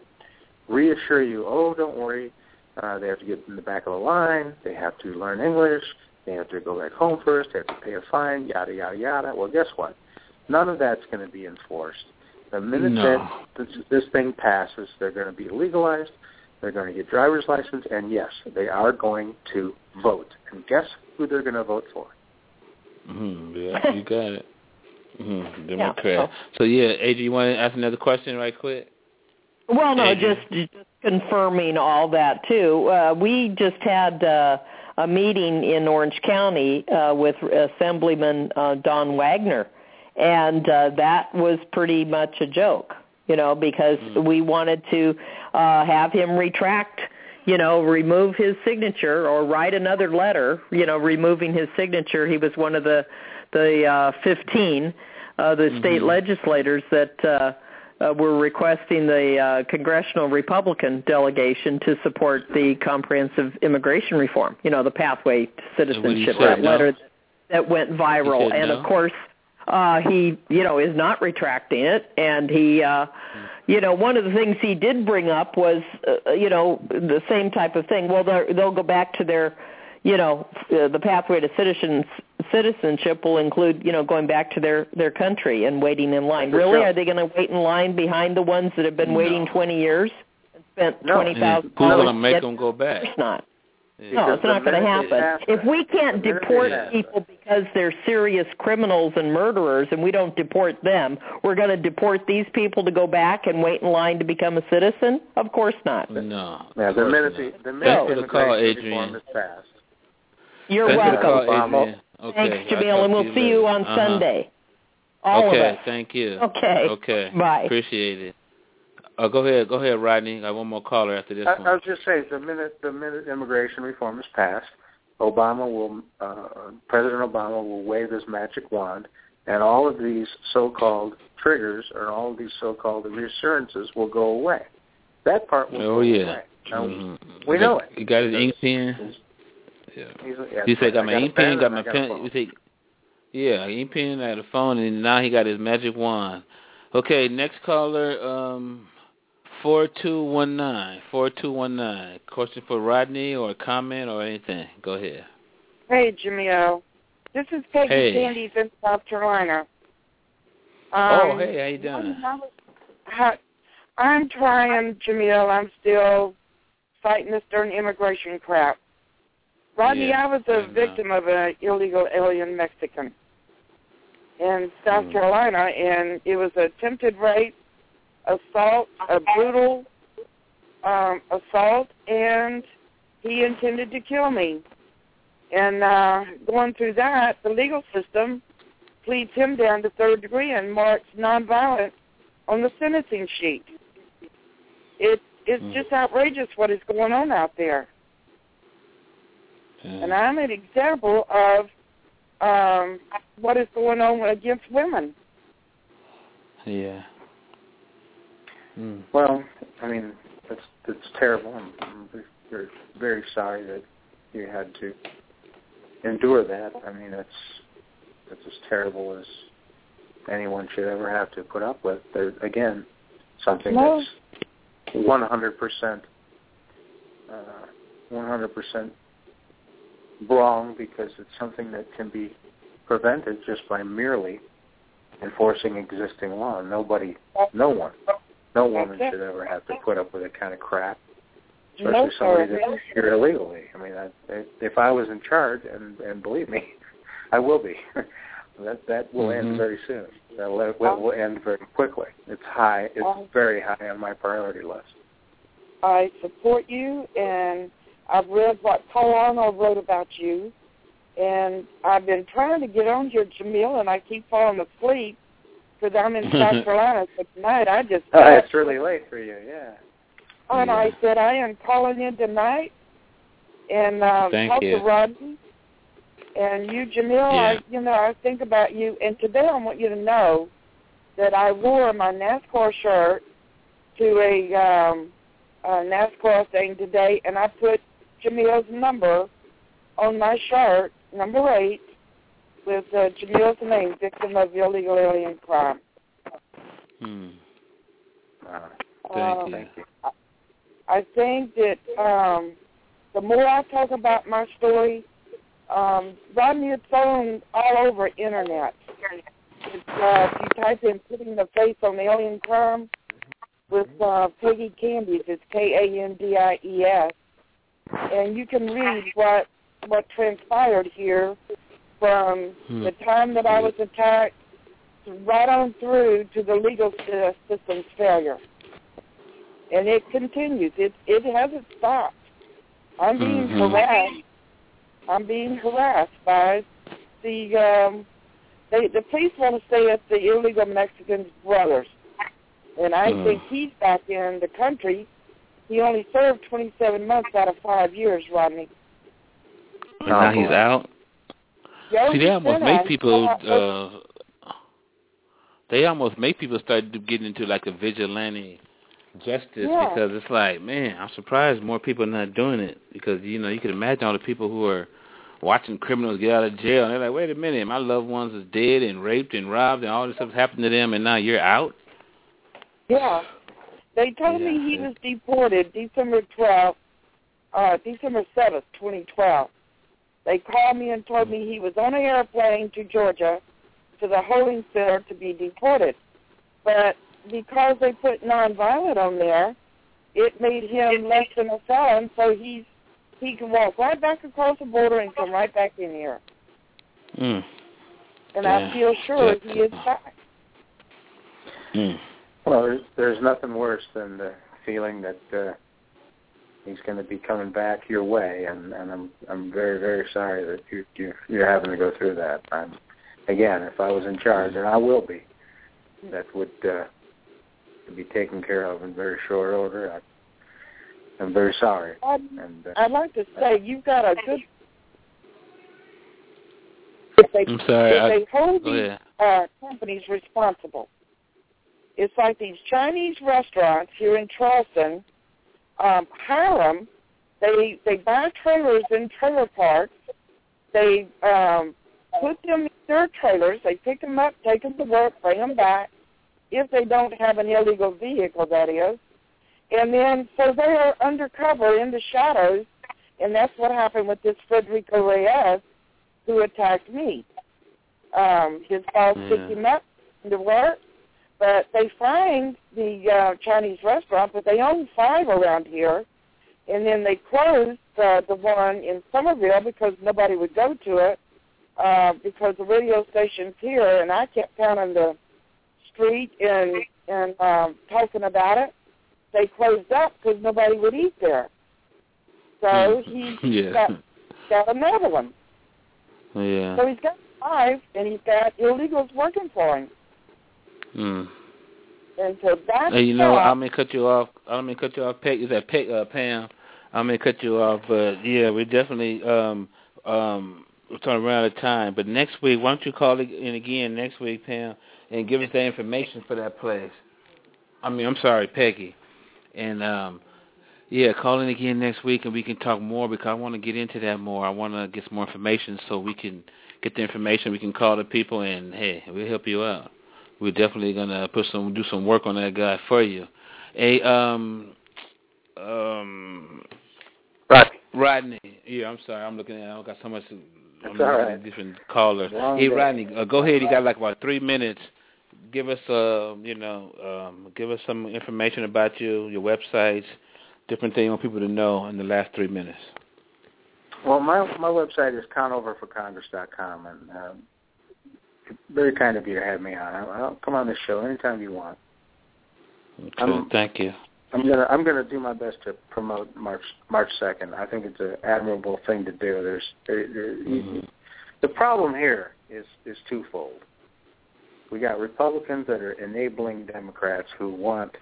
reassure you, oh, don't worry, uh, they have to get in the back of the line, they have to learn English, They have to go back home first. They have to pay a fine, yada, yada, yada. Well, guess what? None of that's going to be enforced. The minute no. that this, this thing passes, they're going to be legalized. They're going to get driver's license, and yes, they are going to vote. And guess who they're going to vote for? Mm-hmm. Yeah, you got it. Mm-hmm. Democrat. Yeah. So, yeah, Adrian, you want to ask another question right quick? Well, no, Adrian. just, just confirming all that, too. Uh, we just had uh, a meeting in Orange County uh, with Assemblyman uh, Don Wagner, and uh, that was pretty much a joke, you know, because mm. we wanted to uh, have him retract, you know, remove his signature or write another letter, you know, removing his signature. He was one of the, the uh, fifteen, uh, the mm-hmm. state legislators that uh, uh, were requesting the uh, congressional Republican delegation to support the comprehensive immigration reform, you know, the pathway to citizenship, that no? letter that, that went viral. And, no? of course, Uh, he, you know, is not retracting it, and he, uh, you know, one of the things he did bring up was, uh, you know, the same type of thing. Well, they'll go back to their, you know, uh, the pathway to citizens, citizenship will include, you know, going back to their, their country and waiting in line. Really? Are they going to wait in line behind the ones that have been no. waiting twenty years and spent no. twenty thousand dollars? Who's going to make them go back? Of course not. Yeah. No, it's not going to happen. If we can't deport people because they're serious criminals and murderers and we don't deport them, we're going to deport these people to go back and wait in line to become a citizen? Of course not. No. Yeah, the minute the, the minute Thanks for the call, Adrian. Is passed. You're Thanks welcome. Call, Adrian. Okay. Thanks, Jamil, and we'll see you on uh-huh. Sunday. All okay, of us. thank you. Okay. Okay. Bye. Appreciate it. Oh, go ahead, go ahead, Rodney. I got one more caller after this I, one. I was just saying, the minute the minute immigration reform is passed, Obama will, uh, President Obama will wave his magic wand, and all of these so-called triggers or all of these so-called reassurances will go away. That part will oh, go yeah. away. Now, mm-hmm. we know it. You got his ink pen? Yeah. yeah. He said, got my got ink pen, got my got pen. You say, yeah, ink pen, I had a phone, and now he got his magic wand. Okay, next caller, um... four two one nine, four two one nine. Question for Rodney or a comment or anything? Go ahead. Hey, Jamil. This is Peggy hey. Candies in South Carolina. Um, oh, hey, how you doing? How, I'm trying, Jamil. I'm still fighting this darn immigration crap. Rodney, yeah, I was a I victim of an illegal alien Mexican in South mm. Carolina, and it was attempted rape, assault, a brutal um, assault, and he intended to kill me. And uh, going through that, the legal system pleads him down to third degree and marks nonviolent on the sentencing sheet. It It's mm. just outrageous what is going on out there. Mm. And I'm an example of um, what is going on against women. Yeah. Mm. Well, I mean, it's it's terrible. I'm, I'm very, very sorry that you had to endure that. I mean, it's it's as terrible as anyone should ever have to put up with. There, again, something no. that's one hundred percent, one hundred percent wrong because it's something that can be prevented just by merely enforcing existing law. Nobody, no one. No woman should ever have to put up with that kind of crap, especially no, somebody that's here illegally. I mean, I, if I was in charge, and, and believe me, I will be, that that will mm-hmm. end very soon. That will, will end very quickly. It's high. It's um, very high on my priority list. I support you, and I've read what Paul Arnold wrote about you, and I've been trying to get on here, Jamil, and I keep falling asleep. Because I'm in South Carolina, so tonight I just... Oh, it's really late for you, yeah. And yeah. I said, I am calling in tonight, and uh, talk to Rodney, and you, Jamil, yeah. I, you know, I think about you, and today I want you to know that I wore my NASCAR shirt to a, um, a NASCAR thing today, and I put Jamil's number on my shirt, number eight, with uh, Jamil's name, victim of illegal alien crime. Hmm. Uh, um, thank you. I, I think that um, the more I talk about my story, Um, Rodney is thrown all over internet. It's, uh, if you type in "putting the face on the alien crumb" with uh, Peggy Candies, it's K A N D I E S, and you can read what what transpired here from hmm. the time that I was attacked right on through to the legal system's failure. And it continues. It it hasn't stopped. I'm being mm-hmm. harassed. I'm being harassed by the um, they, the police want to say it's the illegal Mexican brothers, and I mm. think he's back in the country. He only served twenty-seven months out of five years, Rodney. And now he's out. Yeah, See, they almost make people. Uh, they almost make people start getting into like a vigilante justice yeah. because it's like, man, I'm surprised more people are not doing it because you know you can imagine all the people who are watching criminals get out of jail and they're like, wait a minute, my loved ones is dead and raped and robbed and all this stuff happened to them and now you're out. Yeah, they told yeah. me he was deported December twelfth, uh, December seventh, twenty twelve. They called me and told me he was on an airplane to Georgia to the holding center to be deported. But because they put nonviolent on there, it made him less than a felon, so he's he can walk right back across the border and come right back in here. Mm. And yeah. I feel sure That's, he is back. Mm. Well, there's, there's nothing worse than the feeling that uh, he's going to be coming back your way, and, and I'm I'm very, very sorry that you, you, you're having to go through that. I'm, again, if I was in charge, and I will be, that would uh, be taken care of in very short order. I, I'm very sorry. I'd, and, uh, I'd like to say you've got a good... If they, I'm sorry. if I, they hold oh, these yeah. uh, companies responsible, it's like these Chinese restaurants here in Charleston, um, hire them, they, they buy trailers in trailer parks, they um, put them in their trailers, they pick them up, take them to work, bring them back, if they don't have an illegal vehicle, that is. And then, so they are undercover in the shadows, and that's what happened with this Federico Reyes, who attacked me. Um, his boss yeah. picked him up to work, but they find the uh, Chinese restaurant, but they own five around here, and then they closed uh, the one in Somerville because nobody would go to it, uh, because the radio station's here, and I kept counting the street and, and um, talking about it. They closed up because nobody would eat there. So he yeah. got, got another one. Yeah. So he's got five, and he's got illegals working for him. Mm. And so that's hey, you know, how, I'm gonna cut you off. I'm gonna cut you off. Peg, is that Peg, uh, Pam? I'm gonna cut you off. But yeah, we definitely um um we're trying to run out of time. But next week, why don't you call in again next week, Pam, and give us the information for that place? I mean, I'm sorry, Peggy. And, um, yeah, call in again next week and we can talk more because I want to get into that more. I want to get some more information so we can get the information. We can call the people and, hey, we'll help you out. We're definitely going to put some do some work on that guy for you. Hey, um, um, Rodney. Rodney. Yeah, I'm sorry. I'm looking at it. I've got so much. That's I'm all looking right. at different callers. Long hey, day. Rodney, uh, go ahead. You got like about three minutes. Give us, uh, you know, um, give us some information about you, your websites, different things you want people to know in the last three minutes. Well, my my website is conover for congress dot com, and um, very kind of you to have me on. I'll, I'll come on the show anytime you want. Okay, I'm, thank you. I'm gonna I'm gonna do my best to promote March March second. I think it's an admirable thing to do. There's there, there, mm-hmm. the problem here is is twofold. We got Republicans that are enabling Democrats who want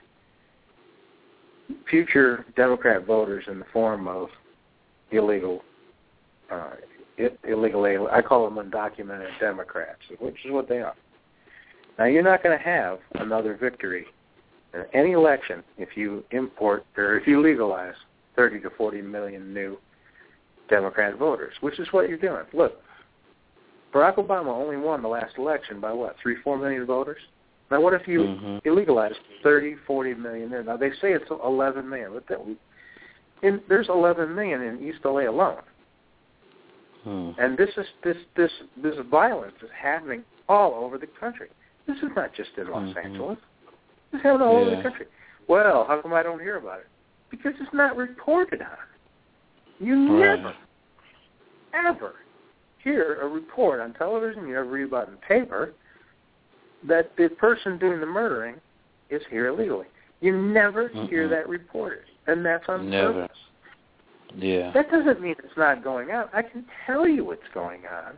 future Democrat voters in the form of illegal, uh, illegal, I call them undocumented Democrats, which is what they are. Now, you're not going to have another victory in any election if you import or if you legalize thirty to forty million new Democrat voters, which is what you're doing. Look. Barack Obama only won the last election by, what, three, four million voters? Now, what if you mm-hmm. illegalized thirty, forty million there? Now, they say it's eleven million, but that, in, there's eleven million in East L A alone. Hmm. And this is this this this violence is happening all over the country. This is not just in Los mm-hmm. Angeles. It's happening all yeah. over the country. Well, how come I don't hear about it? Because it's not reported on. You right. never, ever hear a report on television, you never read about it in paper, that the person doing the murdering is here illegally. You never Mm-mm. hear that reported, and that's on never. purpose. Yeah. That doesn't mean it's not going on. I can tell you what's going on,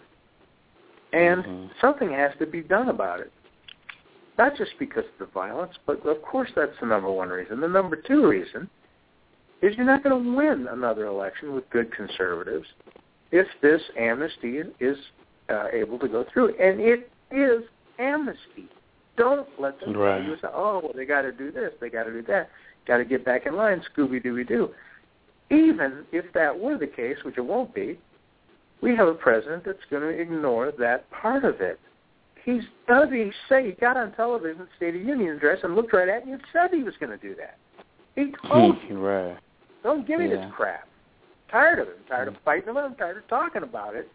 and mm-hmm. something has to be done about it. Not just because of the violence, but of course that's the number one reason. The number two reason is you're not going to win another election with good conservatives if this amnesty is uh, able to go through. And it is amnesty. Don't let them right. say, oh, well, they got to do this, they got to do that, got to get back in line, Scooby-Dooby-Doo. Even if that were the case, which it won't be, we have a president that's going to ignore that part of it. He's done he say he got on television, State of Union address, and looked right at you and said he was going to do that. He told you. Right. Don't give me yeah. this crap. I'm tired of it. I'm tired of fighting about it. I'm tired of talking about it.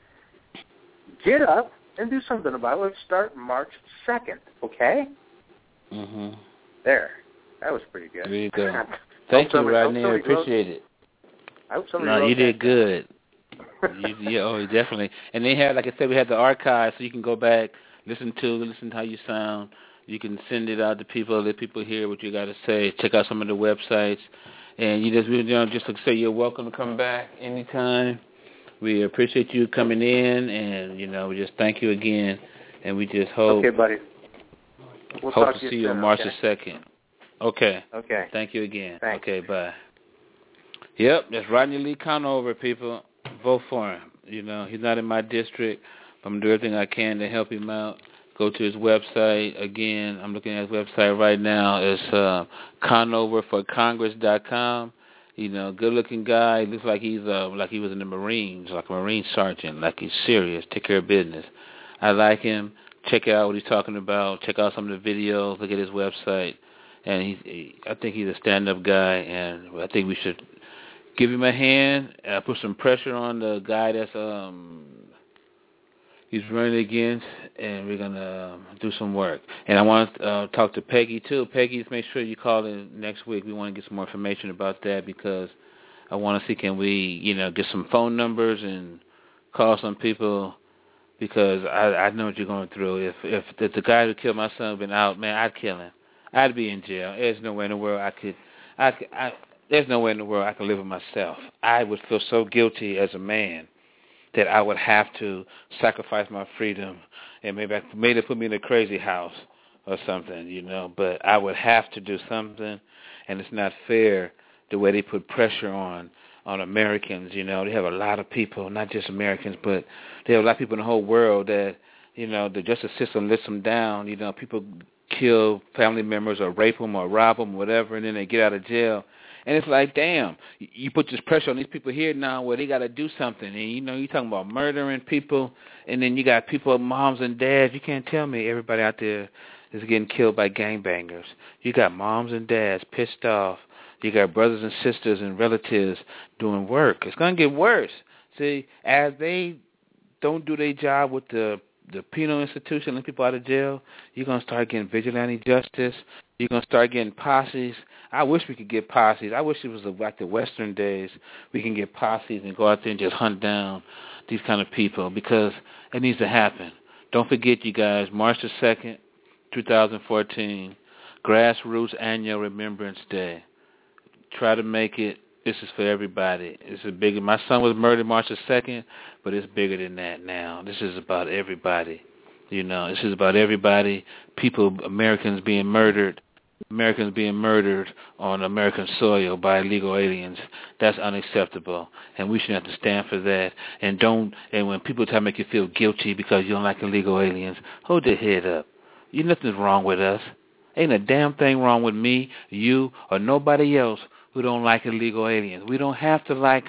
Get up and do something about it. Let's start March second, okay? Mm-hmm. There. That was pretty good. There you go. Thank you, Rodney. I appreciate it. I hope somebody No, wrote you did that. good. you, yeah, oh, definitely. And they had, like I said, we had the archive, so you can go back, listen to, listen to how you sound. You can send it out to people, let people hear what you got to say. Check out some of the websites, and you just, you know, just like say you're welcome to come back anytime. We appreciate you coming in, and you know, we just thank you again, and we just hope. Okay, buddy. We'll hope talk to to you see you soon, on March okay? the second. Okay. Okay. Thank you again. Thanks. Okay, bye. Yep, that's Rodney Lee Conover, people. Vote for him. You know, he's not in my district, but I'm doing everything I can to help him out. Go to his website. Again, I'm looking at his website right now. It's uh, conover for congress dot com. You know, good-looking guy. He looks like he's uh, like he was in the Marines, like a Marine sergeant, like he's serious, take care of business. I like him. Check out what he's talking about. Check out some of the videos. Look at his website. And he's, he, I think he's a stand-up guy, and I think we should give him a hand, uh, put some pressure on the guy that's um he's running against, and we're going to uh, do some work. And I want to uh, talk to Peggy, too. Peggy, make sure you call in next week. We want to get some more information about that because I want to see can we, you know, get some phone numbers and call some people because I, I know what you're going through. If, if if the guy who killed my son had been out, man, I'd kill him. I'd be in jail. There's no way in the world I could, I, I, there's no way in the world I could live with myself. I would feel so guilty as a man that I would have to sacrifice my freedom and maybe maybe put me in a crazy house or something, you know. But I would have to do something, and it's not fair the way they put pressure on on Americans, you know. They have a lot of people, not just Americans, but they have a lot of people in the whole world that, you know, the justice system lets them down. You know, people kill family members or rape them or rob them or whatever, and then they get out of jail. And it's like, damn, you put this pressure on these people here now where they got to do something. And, you know, you're talking about murdering people, and then you got people, moms and dads. You can't tell me everybody out there is getting killed by gangbangers. You got moms and dads pissed off. You got brothers and sisters and relatives doing work. It's going to get worse. See, as they don't do their job with the the penal institution, letting people out of jail, you're going to start getting vigilante justice. You're going to start getting posses. I wish we could get posses. I wish it was like the Western days. We can get posses and go out there and just hunt down these kind of people because it needs to happen. Don't forget, you guys, March the second, twenty fourteen, Grassroots Annual Remembrance Day. Try to make it. This is for everybody. It's a big. My son was murdered March the second, but it's bigger than that now. This is about everybody. You know, this is about everybody. People, Americans being murdered, Americans being murdered on American soil by illegal aliens. That's unacceptable, and we shouldn't have to stand for that. And don't. And when people try to make you feel guilty because you don't like illegal aliens, hold your head up. You nothing's wrong with us. Ain't a damn thing wrong with me, you, or nobody else who don't like illegal aliens. We don't have to like them.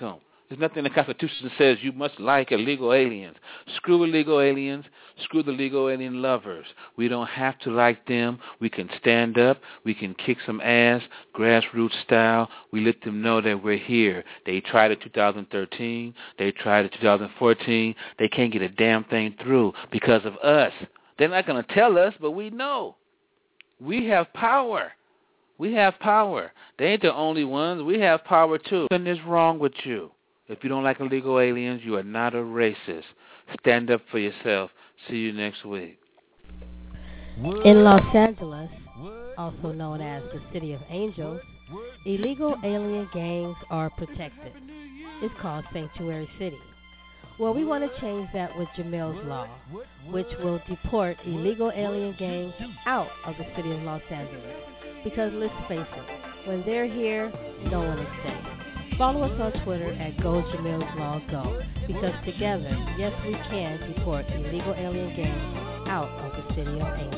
There's nothing in the Constitution that says you must like illegal aliens. Screw illegal aliens. Screw the legal alien lovers. We don't have to like them. We can stand up. We can kick some ass, grassroots style. We let them know that we're here. They tried it two thousand thirteen. They tried it two thousand fourteen. They can't get a damn thing through because of us. They're not going to tell us, but we know. We have power. We have power. They ain't the only ones. We have power, too. Nothing is wrong with you. If you don't like illegal aliens, you are not a racist. Stand up for yourself. See you next week. In Los Angeles, also known as the City of Angels, illegal alien gangs are protected. It's called Sanctuary City. Well, we want to change that with Jamil's Law, which will deport illegal alien gangs out of the city of Los Angeles. Because let's face it, when they're here, no one is safe. Follow us on Twitter at Go Jamil's Law Go, because together, yes, we can deport illegal alien gangs out of the city of Angels.